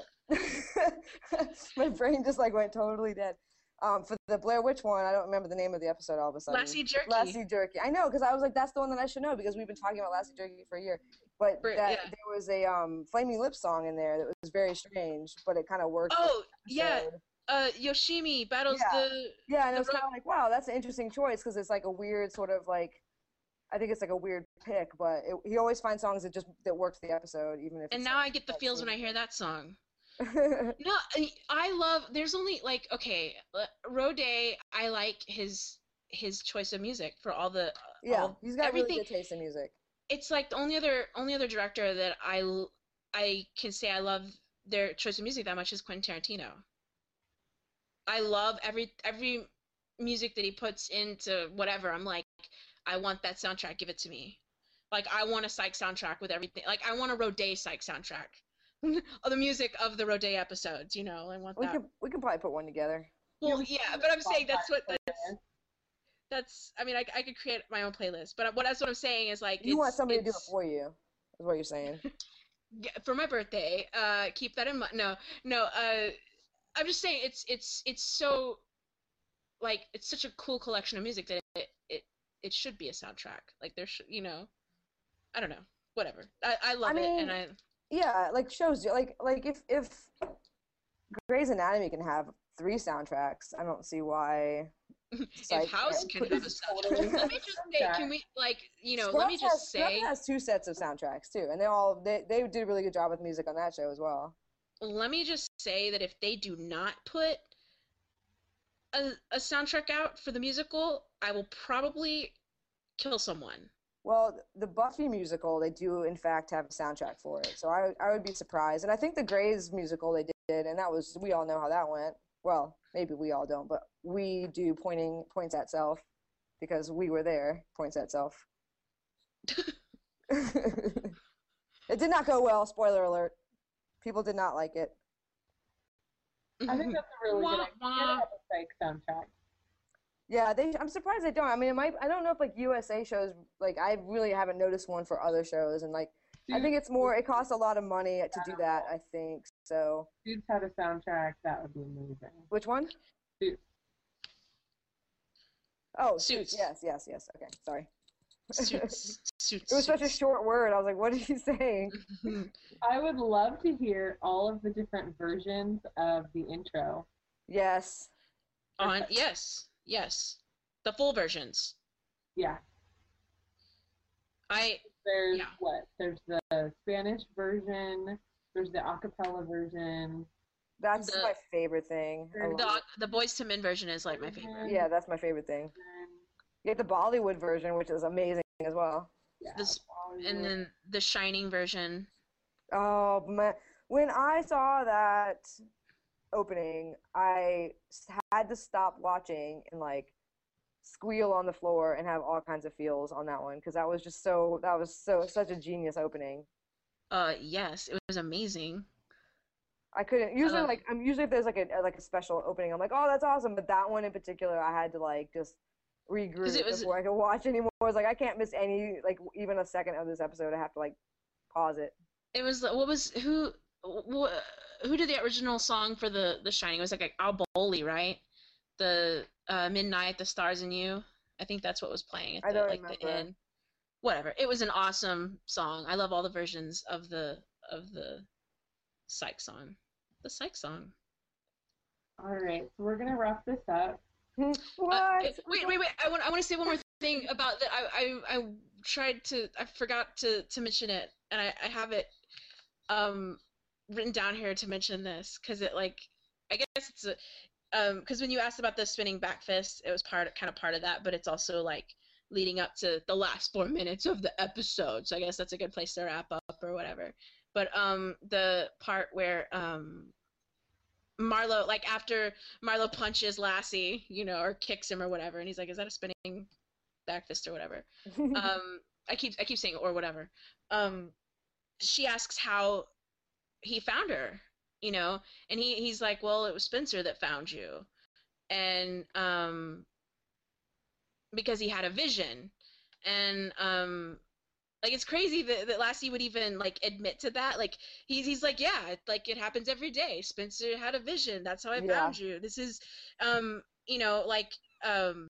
my brain just like went totally dead. Um, for the Blair Witch one, I don't remember the name of the episode all of a sudden. Lassie Jerky. Lassie Jerky. I know, because I was like, that's the one that I should know, because we've been talking about Lassie Jerky for a year. But For- that yeah. there was a um Flaming Lips song in there that was very strange, but it kind of worked. with Oh, the yeah. episode. Uh, Yoshimi battles Yeah. the. Yeah, and the it was ro- kind of like, wow, that's an interesting choice, because it's like a weird sort of like, I think it's like a weird pick, but it, he always finds songs that just that work for the episode, even if. And it's now like, I get the like feels when I weird. hear that song. No, I- I love. There's only like okay, uh, Rode. I like his his choice of music for all the. Yeah, all, he's got everything. really good taste in music. It's like the only other only other director that I l- I can say I love their choice of music that much is Quentin Tarantino. I love every every music that he puts into whatever. I'm like, I want that soundtrack. Give it to me. Like I want a Psych soundtrack with everything. Like I want a Rode Psych soundtrack. Of the music of the Rode episodes, you know, I want We that. can we can probably put one together. Well, yeah, but I'm saying that's what Spotify that's playlist. that's. I mean, I, I could create my own playlist, but what that's what I'm saying is like You want it's- somebody to do it it's- for you, is what you're saying. yeah, for my birthday. Uh, keep that in mind. No, no. Uh, I'm just saying it's it's it's so like it's such a cool collection of music that it it, it should be a soundtrack. Like there should, you know, I don't know, whatever. I I love I it, mean, and I Yeah, like shows you like like if if Grey's Anatomy can have three soundtracks, I don't see why. Psych if House can't can put- have a soundtrack. Let me just say, can we like you know? Let me Scrubs just has, say. Scrubs has two sets of soundtracks too, and they all they they did a really good job with music on that show as well. Let me just say that if they do not put a, a soundtrack out for the musical, I will probably kill someone. Well, the Buffy musical, they do in fact have a soundtrack for it, so I I would be surprised. And I think the Grey's musical they did, and that was we all know how that went. Well, maybe we all don't, but we do pointing points at self because we were there. Points at self. It It did not go well. Spoiler alert. People did not like it. I think that's a really Wah, good idea to wah. have a psych soundtrack. Yeah, they. I'm surprised they don't. I mean, it might. I don't know if like U S A shows. Like, I really haven't noticed one for other shows, and like, I think it's more. It costs a lot of money to do that. I think so. Suits had a soundtrack. That would be amazing. Which one? Suits. Oh, Suits. Suits. Yes, yes, yes. Okay, sorry. Suits. Suits. It was such a suits. short word. I was like, what are you saying? I would love to hear all of the different versions of the intro. Yes. On yes, yes, the full versions. Yeah. I There's Yeah. what? There's the Spanish version. There's the acapella version. That's The- my favorite thing. I love the it. the Boys to Men version is like my favorite. Yeah, that's my favorite thing. You get the Bollywood version, which is amazing as well. Yeah. This and then the Shining version. Oh man, when I saw that opening, I s- had to stop watching and like squeal on the floor and have all kinds of feels on that one because that was just so that was so such a genius opening. Uh, yes, it was amazing. I couldn't usually love- like I'm usually if there's like a like a special opening, I'm like, oh, that's awesome. But that one in particular, I had to like just regroup it was- before I could watch anymore. I was like, I can't miss any like even a second of this episode. I have to like pause it. It was what was who wh- who did the original song for the the Shining? It was like Al Bowley, right? The uh, Midnight, the Stars and You. I think that's what was playing at I the don't like the remember. end. Whatever. It was an awesome song. I love all the versions of the of the Psych song. The Psych song. All right, so we're gonna wrap this up. what? Uh, wait, wait, wait! I want I want to say one more thing about that. I I I tried to I forgot to to mention it, and I I have it um written down here to mention this because it like I guess it's a um because when you asked about the spinning back fist, it was part kind of part of that, but it's also like leading up to the last four minutes of the episode. So I guess that's a good place to wrap up or whatever. But um the part where um Marlo, like after Marlo punches Lassie, you know, or kicks him or whatever, and he's like, "Is that a spinning back fist or whatever?" um, I keep I keep saying or whatever. Um, she asks how he found her, you know, and he he's like, "Well, it was Spencer that found you," and um, because he had a vision, and um. Like it's crazy that, that Lassie would even like admit to that. Like he's he's like, yeah, it, like it happens every day. Spencer had a vision. That's how I Yeah. found you. This is, um, you know, like um,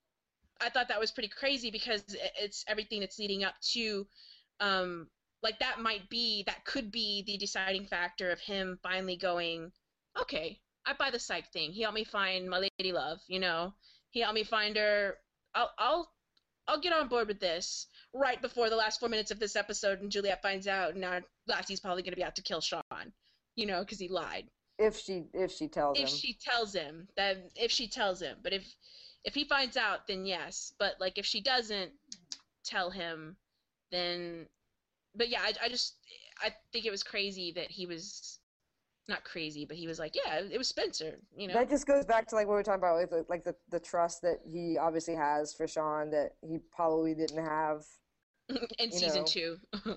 I thought that was pretty crazy because it- it's everything that's leading up to, um, like that might be that could be the deciding factor of him finally going, okay, I buy the psych thing. He helped me find my lady love. You know, he helped me find her. I'll I'll I'll get on board with this. Right before the last four minutes of this episode, and Juliet finds out, and now Lassie's probably going to be out to kill Sean, you know, because he lied. if she if she tells If him. she tells him that, if she tells him, but if if he finds out, then yes. But like if she doesn't tell him, then, but yeah, I I just I think it was crazy that he was not crazy, but he was like, yeah, it was Spencer, you know. That just goes back to like what we were talking about with the, like the, the trust that he obviously has for Sean that he probably didn't have. In you season know. two.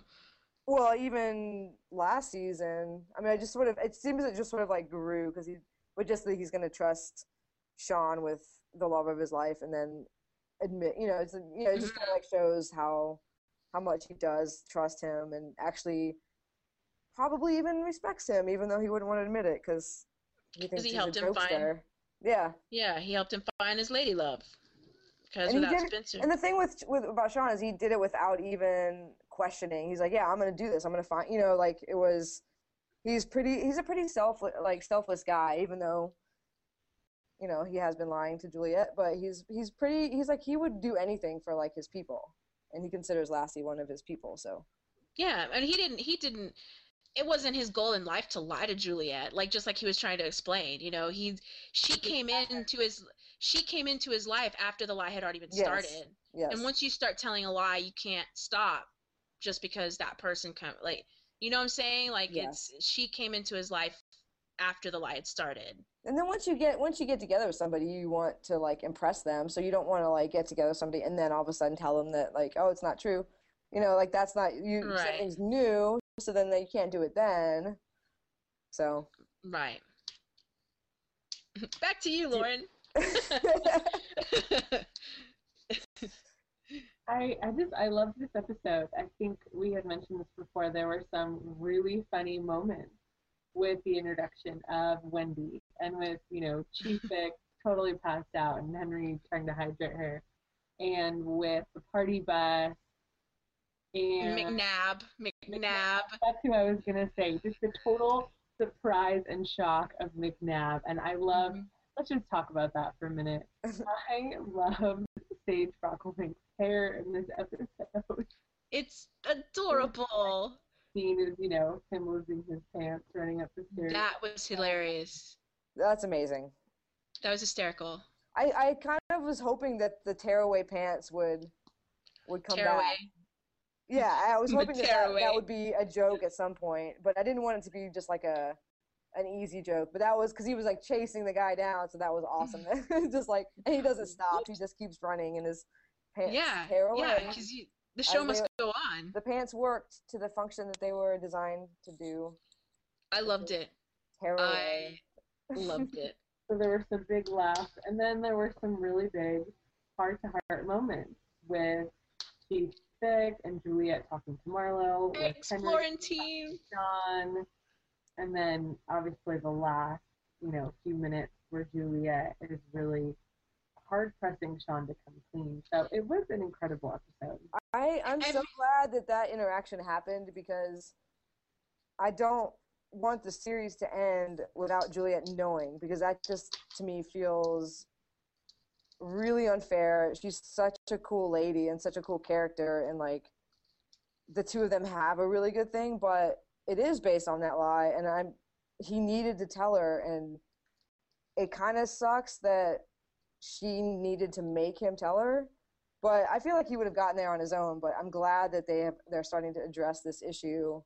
Well, even last season, I mean, I just sort of it seems it just sort of like grew because he would just think he's going to trust Sean with the love of his life, and then admit, you know, it's you know, it just kind of like shows how how much he does trust him and actually probably even respects him, even though he wouldn't want to admit it because he thinks he he's helped a him find- jokester. Yeah. Yeah, he helped him find his lady love. Because And he without did- Spencer. And the thing with with about Sean is he did it without even questioning. He's like, yeah, I'm gonna do this. I'm gonna find, you know, like it was. He's pretty. He's a pretty self like selfless guy, even though, you know, he has been lying to Juliet. But he's he's pretty. He's like he would do anything for like his people, and he considers Lassie one of his people. So Yeah, and he didn't he didn't it wasn't his goal in life to lie to Juliet, like just like he was trying to explain, you know, he she came into his she came into his life after the lie had already been Yes. started. yes, And once you start telling a lie, you can't stop just because that person come like you know what I'm saying? Like Yeah. it's she came into his life after the lie had started. and then once you get once you get together with somebody, you want to like impress them. So you don't want to like get together with somebody and then all of a sudden tell them that like, oh, it's not true. You know, like that's not you. Right. Something's new. so then you can't do it then. So. Right. Back to you, Lauren. I, I just, I loved this episode. I think we had mentioned this before. There were some really funny moments with the introduction of Wendy and with, you know, Chief Vic totally passed out and Henry trying to hydrate her, and with the party bus and McNabb. McNabb. That's who I was going to say. Just the total surprise and shock of McNabb. And I love, mm-hmm. let's just talk about that for a minute. I love Sage Brocklewink's hair in this episode. It's adorable. Scene is, you know, him losing his pants running up the stairs. That was hilarious. That's amazing. That was hysterical. I, I kind of was hoping that the tearaway pants would would come tear back. Away. Yeah, I was hoping that that, away. that would be a joke at some point, but I didn't want it to be just like a an easy joke. But that was because he was like chasing the guy down, so that was awesome. Just like, and he doesn't stop; he just keeps running, and his pants yeah, tear away. Yeah, because the show must they, go on. The pants worked to the function that they were designed to do. I loved it. Tear away. I loved it. So there were some big laughs, and then there were some really big heart-to-heart moments with Chief Vic and Juliet talking to Marlo. Thanks, Florentine. John, and then obviously the last, you know, few minutes where Juliet is really hard-pressing Sean to come clean. So it was an incredible episode. I, I'm so glad that that interaction happened, because I don't want the series to end without Juliet knowing, because that just, to me, feels really unfair. She's such a cool lady and such a cool character, and like the two of them have a really good thing, but it is based on that lie, and I'm he needed to tell her, and it kind of sucks that she needed to make him tell her, but I feel like he would have gotten there on his own. But I'm glad that they have they're starting to address this issue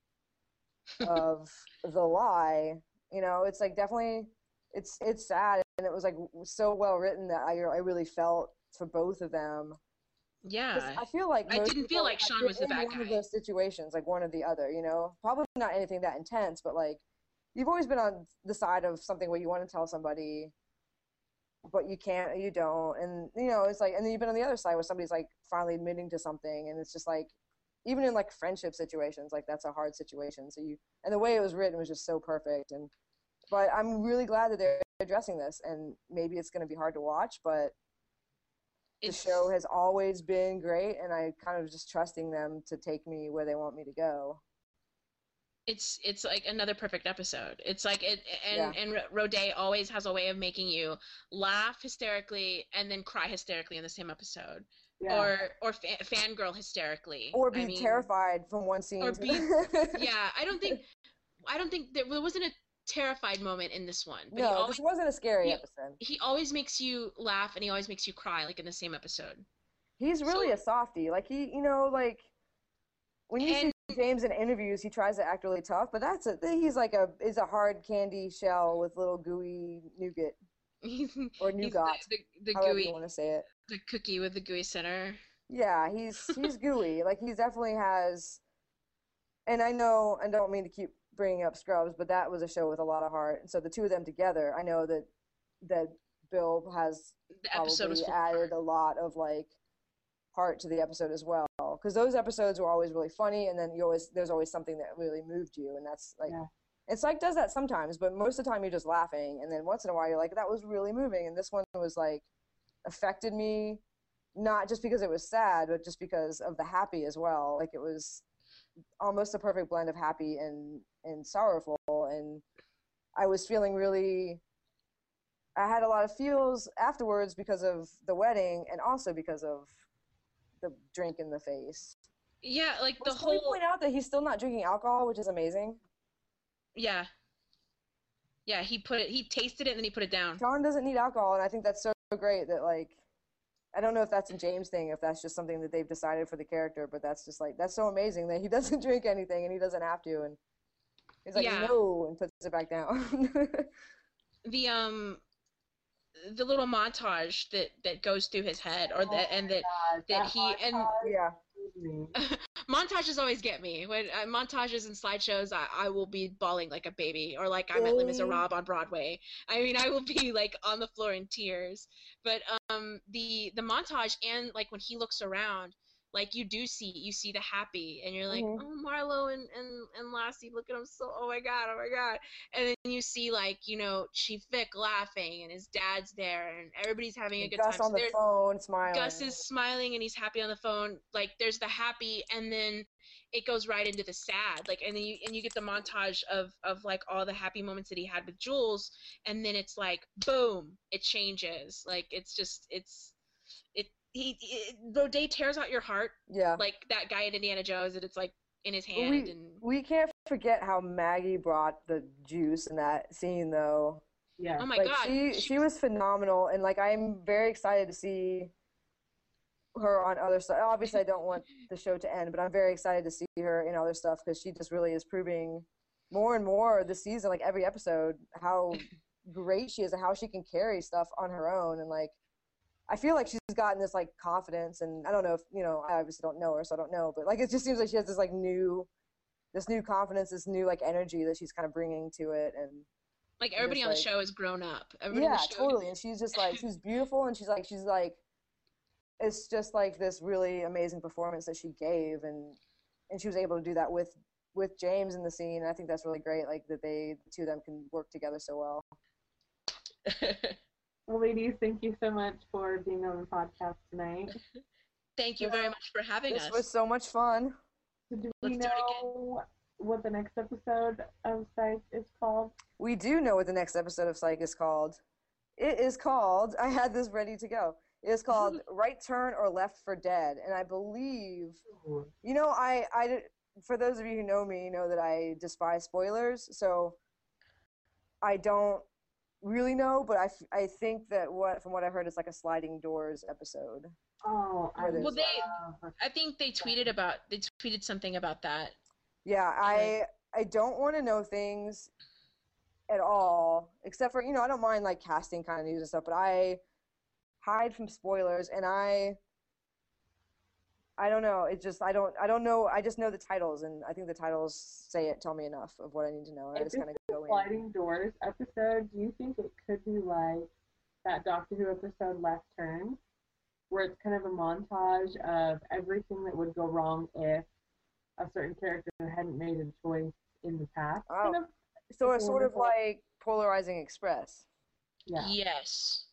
of the lie. You know, it's like definitely it's it's sad, and it was like so well written that I I really felt for both of them. Yeah, I feel like I didn't feel like Sean was the bad guy. One of those situations, like one or the other. You know, probably not anything that intense, but like you've always been on the side of something where you want to tell somebody, but you can't or you don't, and you know it's like, and then you've been on the other side where somebody's like finally admitting to something, and it's just like, even in like friendship situations, like that's a hard situation. So you, and the way it was written was just so perfect. And but I'm really glad that they're addressing this, and maybe it's going to be hard to watch, but the it's, show has always been great, and I kind of just trusting them to take me where they want me to go. It's it's like another perfect episode. It's like it, and Yeah. and Roday always has a way of making you laugh hysterically and then cry hysterically in the same episode, Yeah. or or fa- fangirl hysterically, Or be I mean, terrified from one scene. or to- be yeah. I don't think I don't think there, there wasn't a terrified moment in this one. But he No, always, this wasn't a scary he- episode. he always makes you laugh and he always makes you cry, like in the same episode. He's really So- a softie. Like he, you know, like when you And- see James in interviews, he tries to act really tough, but that's a he's like a is a hard candy shell with little gooey nougat He's, or he's nougat, the, the, the however gooey, you want to say it. the cookie with the gooey center. Yeah, he's he's gooey. Like he definitely has. And I know I don't mean to keep bringing up Scrubs, but that was a show with a lot of heart. And so the two of them together, I know that that Bill has The episode was probably full of added heart. a lot of like heart to the episode as well, because those episodes were always really funny, and then you always there's always something that really moved you, and that's like Yeah. it's like does that sometimes, but most of the time you're just laughing, and then once in a while you're like that was really moving, and this one was like affected me, not just because it was sad, but just because of the happy as well. Like it was almost a perfect blend of happy and and sorrowful, and I was feeling really I had a lot of feels afterwards because of the wedding, and also because of the drink in the face. Yeah, like the Let's can we whole point out that he's still not drinking alcohol, which is amazing. yeah. Yeah, he put it he tasted it and then he put it down. Sean doesn't need alcohol, and I think that's so great that like I don't know if that's a James thing, if that's just something that they've decided for the character, but that's just like that's so amazing that he doesn't drink anything and he doesn't have to, and he's like Yeah. no, and puts it back down. The um the little montage that that goes through his head, or that and that God, that he and montage Yeah, is Me. Montages always get me. When uh, montages and slideshows, I, I will be bawling like a baby, or like I'm at Les Really? Miserables on Broadway. I mean, I will be like on the floor in tears. But um, the the montage and like when he looks around, like you do see you see the happy, and you're like, Mhm. oh, Marlo and and and Lassie, look at him, so oh my god, oh my god. And then you see like you know Chief Vic laughing, and his dad's there, and everybody's having a good Gus time. So on the they're phone smiling. Gus is smiling and he's happy on the phone. Like there's the happy, and then it goes right into the sad. Like and then you and you get the montage of of like all the happy moments that he had with Jules, and then it's like boom, it changes. Like it's just it's it he it, Roday tears out your heart Yeah. like that guy in Indiana Jones, and it's like in his hand. We and we can't forget how Maggie brought the juice in that scene, though. Yeah. oh my Like god, she she was phenomenal, and like I'm very excited to see her on other stuff. Obviously, I don't want the show to end, but I'm very excited to see her in other stuff because she just really is proving more and more this season, like every episode, how great she is and how she can carry stuff on her own. And like, I feel like she's gotten this like confidence, and I don't know if you know, I obviously don't know her, so I don't know, but like it just seems like she has this like new, this new confidence, this new like energy that she's kind of bringing to it, and like everybody just, on the like- show has grown up. Everybody yeah, on the show totally. And she's just like she's beautiful, and she's like she's like it's just like this really amazing performance that she gave, and and she was able to do that with with James in the scene. And I think that's really great, like that they the two of them can work together so well. Well, ladies, thank you so much for being on the podcast tonight. Thank you This- very much for having This us. was so much fun. So do Let's we do it again. know what the next episode of Psych is called? We do know what the next episode of Psych is called. It is called, I had this ready to go. It is called Right Turn or Left for Dead. And I believe, you know, I, I, for those of you who know me, know that I despise spoilers. So I don't really know, but I, f- I think that what, from what I heard, it's like a sliding doors episode. Oh, I Where there's- Well, they- love- I think they tweeted about they tweeted something about that. Yeah, I I don't want to know things at all, except for, you know, I don't mind like casting kind of news and stuff, but I hide from spoilers, and I I don't know. It just I don't I don't know. I just know the titles, and I think the titles say it, tell me enough of what I need to know. And I If just this kind of is go in. Sliding Doors episode, do you think it could be like that Doctor Who episode Left Turn, where it's kind of a montage of everything that would go wrong if a certain character hadn't made a choice in the past? Oh. Kind of, So it's sort of Wonderful. like Polarizing Express. yeah. Yes.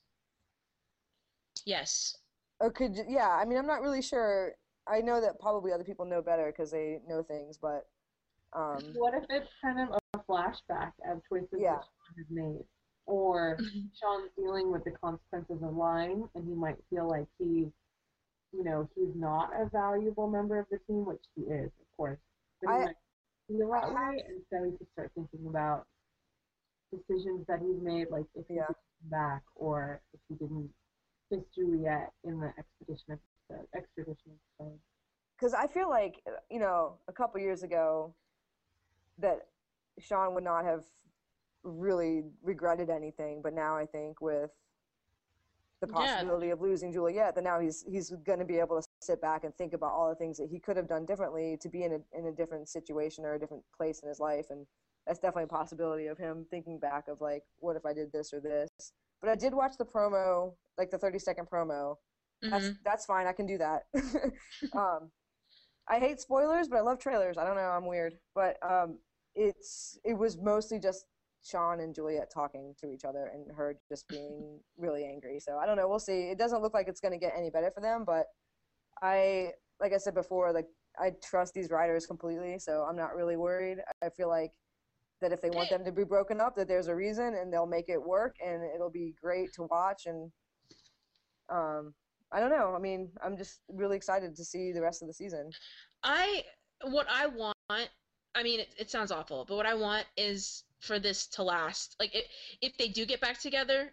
Yes. Or could you, yeah, I mean, I'm not really sure. I know that probably other people know better because they know things, but um, What if it's kind of a flashback of choices Yeah. that Sean has made? Or Sean's dealing with the consequences of lying, and he might feel like he's, you know, he's not a valuable member of the team, which he is, of course. But he I- might feel that I have- way, and so he could start thinking about decisions that he's made, like if he Yeah. didn't come back, or if he didn't kiss Juliet in the expedition episode, extradition episode. because I feel like, you know, a couple years ago that Sean would not have really regretted anything, but now I think with the Yeah. possibility of losing Juliet, that now he's he's going to be able to sit back and think about all the things that he could have done differently to be in a in a different situation or a different place in his life, and that's definitely a possibility of him thinking back of like, what if I did this or this. But I did watch the promo, like the thirty second promo. That's Mhm. that's fine. I can do that. um, I hate spoilers, but I love trailers. I don't know. I'm weird, but um, it's it was mostly just Sean and Juliet talking to each other and her just being really angry. So I don't know. We'll see. It doesn't look like it's going to get any better for them, but I, like I said before, like I trust these writers completely, so I'm not really worried. I feel like that if they want them to be broken up, that there's a reason and they'll make it work and it'll be great to watch. And um, I don't know. I mean, I'm just really excited to see the rest of the season. I what I want. I mean, it, it sounds awful, but what I want is for this to last. Like, it, if they do get back together,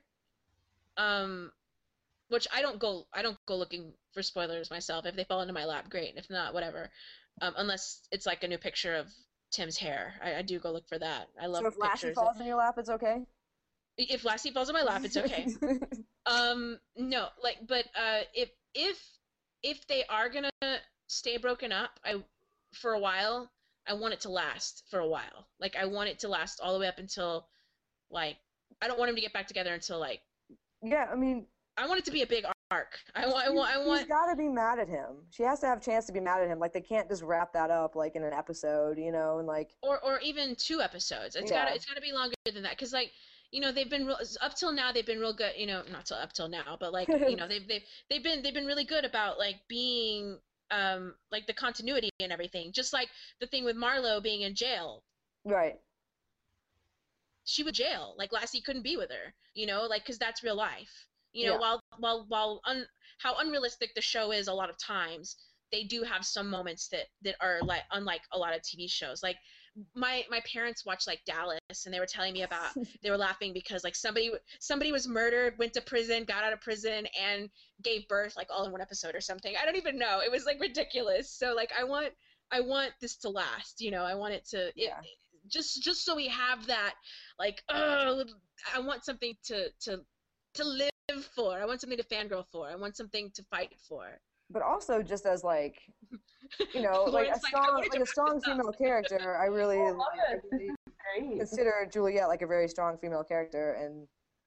um, which I don't go, I don't go looking for spoilers myself. If they fall into my lap, great. If not, whatever. Um, unless it's like a new picture of Tim's hair, I, I do go look for that. I love So if Lassie pictures. falls in your lap, it's okay? If Lassie falls in my lap, it's okay. Um, no, like, but uh, if if if they are gonna stay broken up, I for a while, I want it to last for a while. Like I want it to last all the way up until like I don't want him to get back together until like Yeah, I mean, I want it to be a big arc. I want I want I she's want got to be mad at him. She has to have a chance to be mad at him. Like they can't just wrap that up like in an episode, you know, and like or or even two episodes. It's Yeah. got to it's got to be longer than that cuz like you know they've been real, up till now they've been real good, you know, not till up till now, but like you know they've they've they've been they've been really good about like being um like the continuity and everything. Just like the thing with Marlo being in jail. right. She was in jail. Like Lassie couldn't be with her, you know, like cuz that's real life. You know, Yeah. while while while un, how unrealistic the show is a lot of times, they do have some moments that that are like unlike a lot of T V shows. Like my my parents watched like Dallas, and they were telling me about they were laughing because like somebody somebody was murdered, went to prison, got out of prison, and gave birth like all in one episode or something. I don't even know. It was like ridiculous. So like I want I want this to last. You know, I want it to it, Yeah. just just so we have that like oh I want something to to to live for. I want something to fangirl for. I want something to fight for. But also just as like, you know, like a Lauren's like, I strong, wanted like to a strong wrap this up. female character. I really, I love like, I it. This really is great. consider Juliet like a very strong female character, and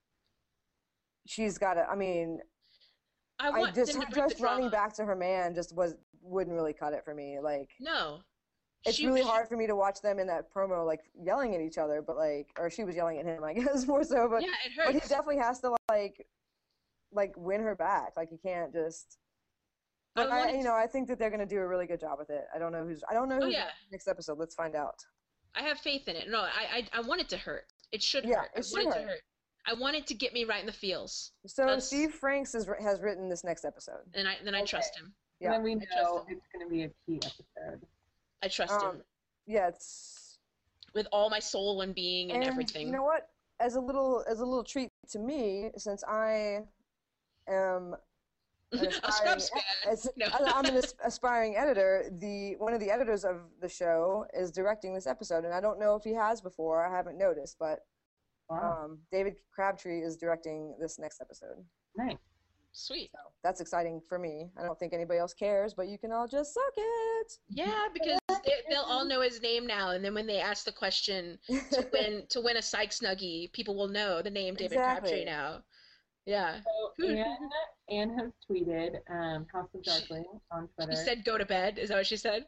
she's got to. I mean, I I want just them to bring the just running drama. back to her man just was wouldn't really cut it for me. Like No. it's She- really she- hard for me to watch them in that promo like yelling at each other, but like or she was yelling at him, I guess more so. But Yeah, it but he hurts. definitely has to like like win her back. Like he can't just. I But I, wanted you to- know, I think that they're gonna do a really good job with it. I don't know who's. I don't know Oh, who's yeah. next episode. Let's find out. I have faith in it. No, I I, I want it to hurt. It should Yeah, hurt. I it should want it to hurt. hurt. I want it to get me right in the feels. So That's- Steve Franks is, has written this next episode. And I then I Okay. trust him. Yeah, And then we I trust know him. it's going to be a key episode. I trust Um, him Yeah, it's with all my soul and being and, and everything. you know what? As a little as a little treat to me, since I am an a aspiring, Scrubs fan. as, No. I'm an as- aspiring editor. The one of the editors of the show is directing this episode, and I don't know if he has before. I haven't noticed, but Wow. um, David Crabtree is directing this next episode. Nice. Sweet. So that's exciting for me. I don't think anybody else cares, but you can all just suck it. Yeah, because they, they'll all know his name now, and then when they ask the question to win to win a Psych Snuggie, people will know the name David Exactly. Crabtree now. Yeah. So Anne, Anne has tweeted um, House of Darkling on Twitter. She said go to bed. Is that what she said?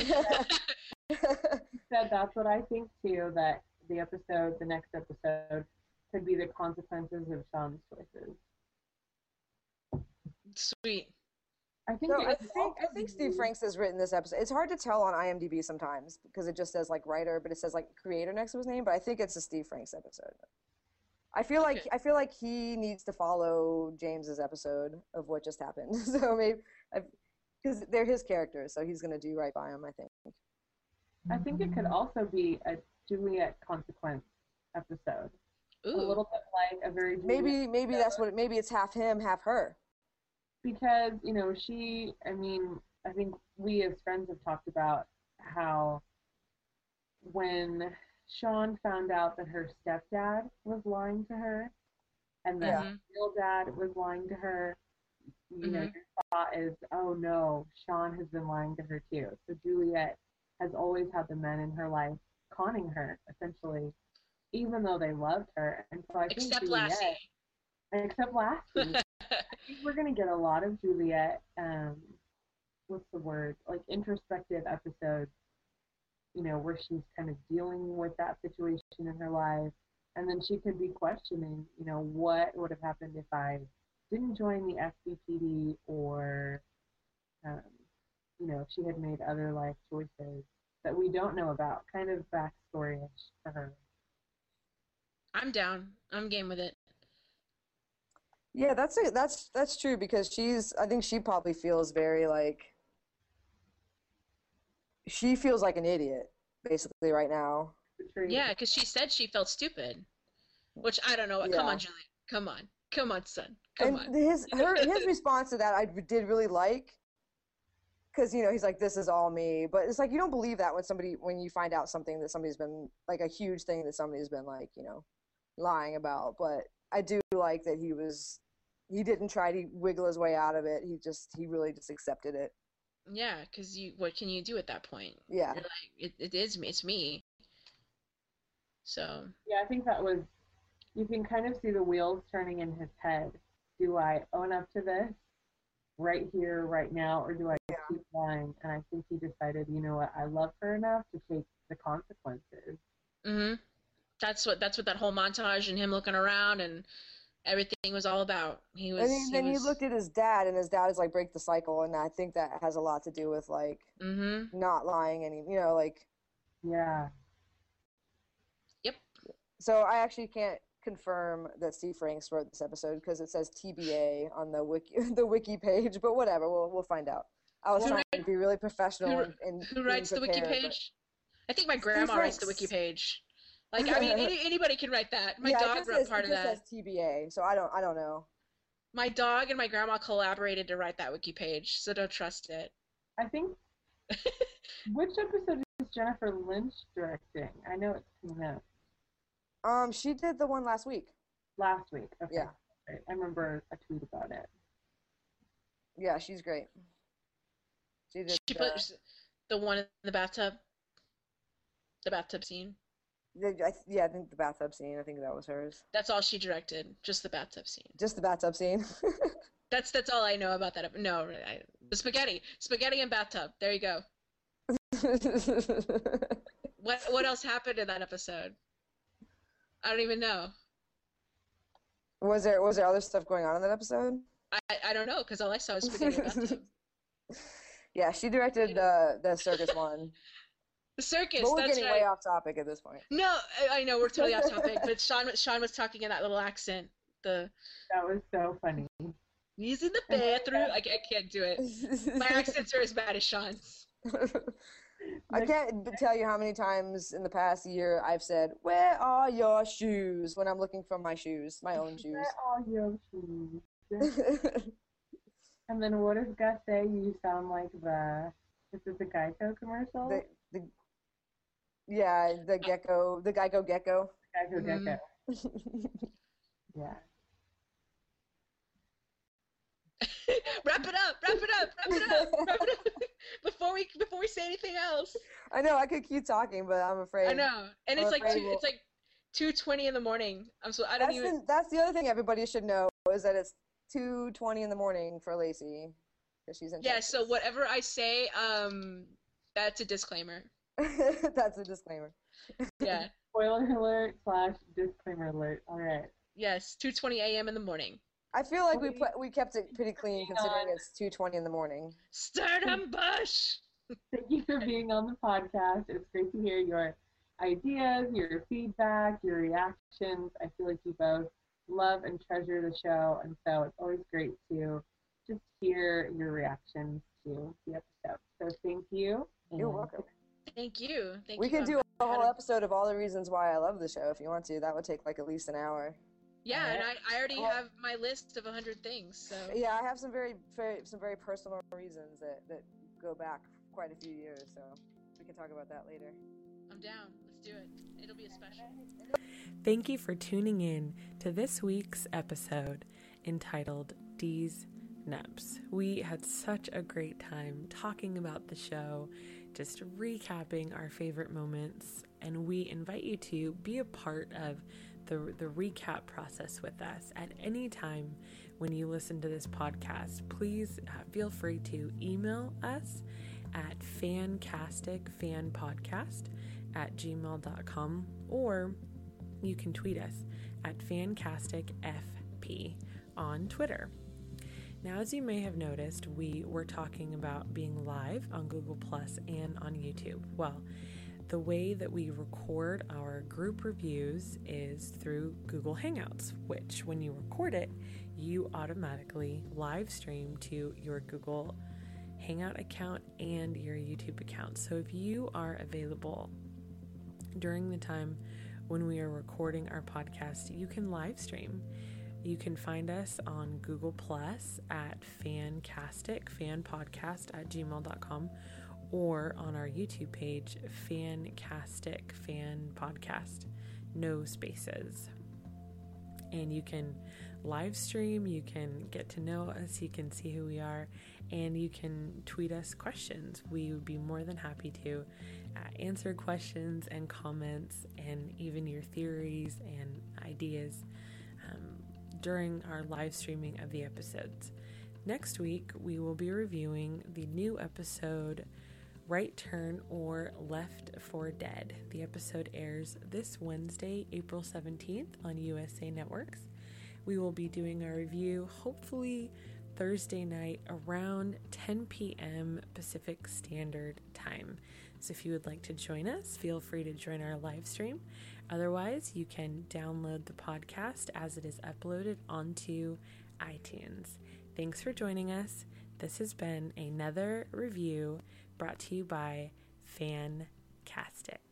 She said that's what I think too, that the episode, the next episode, could be the consequences of Sean's choices. Sweet. I think So it I would think also I think Steve be- Franks has written this episode. It's hard to tell on IMDb sometimes because it just says like writer, but it says like creator next to his name. But I think it's a Steve Franks episode. I feel like Okay. I feel like he needs to follow James's episode of what just happened. So maybe because they're his characters, so he's gonna do right by him. I think. I think it could also be a Juliet consequence episode. A Ooh. little bit like a very Juliet Maybe maybe that's what it, maybe it's half him, half her. because you know she I mean I think we as friends have talked about how when Sean found out that her stepdad was lying to her and that Yeah. her real dad was lying to her, you know, Mhm. your thought is, oh no, Sean has been lying to her too. So Juliet has always had the men in her life conning her essentially, even though they loved her. And so I think Except Juliet, Lassie. except Lassie. I think we're gonna get a lot of Juliet. Um, what's the word? Like introspective episodes. You know, where she's kind of dealing with that situation in her life, and then she could be questioning. You know, what would have happened if I didn't join the S B P D, or, um, you know, if she had made other life choices that we don't know about. Kind of backstory-ish for her. I'm down. I'm game with it. Yeah, that's a, that's that's true because she's I think she probably feels very like she feels like an idiot basically right now. Betrayed. Yeah, because she said she felt stupid. Which I don't know. Come Yeah. on, Julie. Come on. Come on, son. Come And on. his her his response to that I did really like because you know he's like this is all me, but it's like you don't believe that when somebody when you find out something that somebody's been like a huge thing that somebody's been like you know lying about. But I do like that he was he didn't try to wiggle his way out of it. He just he really just accepted it. Yeah, because you, what can you do at that point? Yeah. You're like, it, it is me, it's me. So, Yeah, I think that was, you can kind of see the wheels turning in his head. Do I own up to this right here, right now, or do I Yeah. keep lying? And I think he decided, you know what, I love her enough to take the consequences. hmm that's what that's what that whole montage and him looking around and everything was all about. He was, And he, he then he was, looked at his dad, and his dad is like, break the cycle, and I think that has a lot to do with like hmm not lying any, you know, like. Yeah. Yep. So I actually can't confirm that Steve Franks wrote this episode because it says T B A on the wiki the wiki page, but whatever, we'll we'll find out. I was Who trying write- to be really professional Who, and, and who being writes the wiki prepared, page? I think my Steve grandma writes the Franks. wiki page. Like, I mean, any, anybody can write that. My yeah, it dog just wrote says, part it of just that. says T B A, so I don't I don't know. My dog and my grandma collaborated to write that wiki page, so don't trust it. I think, which episode is Jennifer Lynch directing? I know it's coming out. Um, she did the one last week. Last week. Okay. Yeah. Right. I remember a tweet about it. Yeah, she's great. She did. She uh, put the one in the bathtub, the bathtub scene. the, I, th- yeah, I think the bathtub scene. I think that was hers. That's all she directed, just the bathtub scene. Just the bathtub scene. That's that's all I know about that. ep- No, I, the spaghetti, spaghetti and bathtub. There you go. What what else happened in that episode? I don't even know. was there was there other stuff going on in that episode? I I don't know because all I saw was spaghetti and bathtub. Yeah, she directed the the circus one. The circus. But we're That's getting right. way off topic at this point. No, I, I know we're totally off topic, but Sean Sean was talking in that little accent. The That was so funny. he's in the bathroom. I, I can't do it. My accents are as bad as Sean's. I can't b- tell you how many times in the past year I've said, "Where are your shoes?" when I'm looking for my shoes, my own shoes. Where are your shoes? And then what does Gus say? You sound like the, is it the Geico commercial? the, the, yeah, the gecko, the Geico gecko. Geico Mhm. Gecko. Yeah. Wrap it up. Wrap it up. Wrap it up. Wrap it up. Before we before we say anything else. I know I could keep talking, but I'm afraid. I know, and it's I'm like afraid two, we'll- it's like two twenty in the morning. I'm so I don't That's even. the, that's the other thing everybody should know is that it's two twenty in the morning for Lacey, because she's in. Yeah. Texas. So whatever I say, um, that's a disclaimer. That's a disclaimer. Yeah. Spoiler alert slash disclaimer alert. All right. Yes. two twenty a.m. in the morning. I feel like we We- put, we kept it pretty clean considering it's two twenty in the morning. Stardom Bush. Thank you for being on the podcast. It's great to hear your ideas, your feedback, your reactions. I feel like you both love and treasure the show, and so it's always great to just hear your reactions to the episode. So thank you. You're and welcome. Thank you. Thank We you. can I'm do a glad whole I- episode of all the reasons why I love the show if you want to. That would take like at least an hour. Yeah, and I, I already Well- have my list of a hundred things. So Yeah, I have some very, very some very personal reasons that, that go back quite a few years, so we can talk about that later. I'm down. Let's do it. It'll be a special. Thank you for tuning in to this week's episode entitled D's Nuts. We had such a great time talking about the show, just recapping our favorite moments, and we invite you to be a part of the, the recap process with us at any time when you listen to this podcast. Please uh, feel free to email us at fancasticfanpodcast at gmail dot com, or you can tweet us at fancasticfp on Twitter. Now, as you may have noticed, we were talking about being live on Google Plus and on YouTube. Well, the way that we record our group reviews is through Google Hangouts, which when you record it, you automatically live stream to your Google Hangout account and your YouTube account. So if you are available during the time when we are recording our podcast, you can live stream. You can find us on Google Plus at Fancastic, fanpodcast at gmail dot com, or on our YouTube page, Fancastic Fan Podcast, no spaces. and you can live stream, you can get to know us, you can see who we are, and you can tweet us questions. We would be more than happy to uh, answer questions and comments and even your theories and ideas um, during our live streaming of the episodes. Next week, we will be reviewing the new episode, Right Turn or Left for Dead. The episode airs this Wednesday, April seventeenth on U S A Networks. We will be doing our review hopefully Thursday night around ten p.m. Pacific Standard Time. So if you would like to join us, feel free to join our live stream. Otherwise, you can download the podcast as it is uploaded onto iTunes. Thanks for joining us. This has been another review brought to you by Fancastic.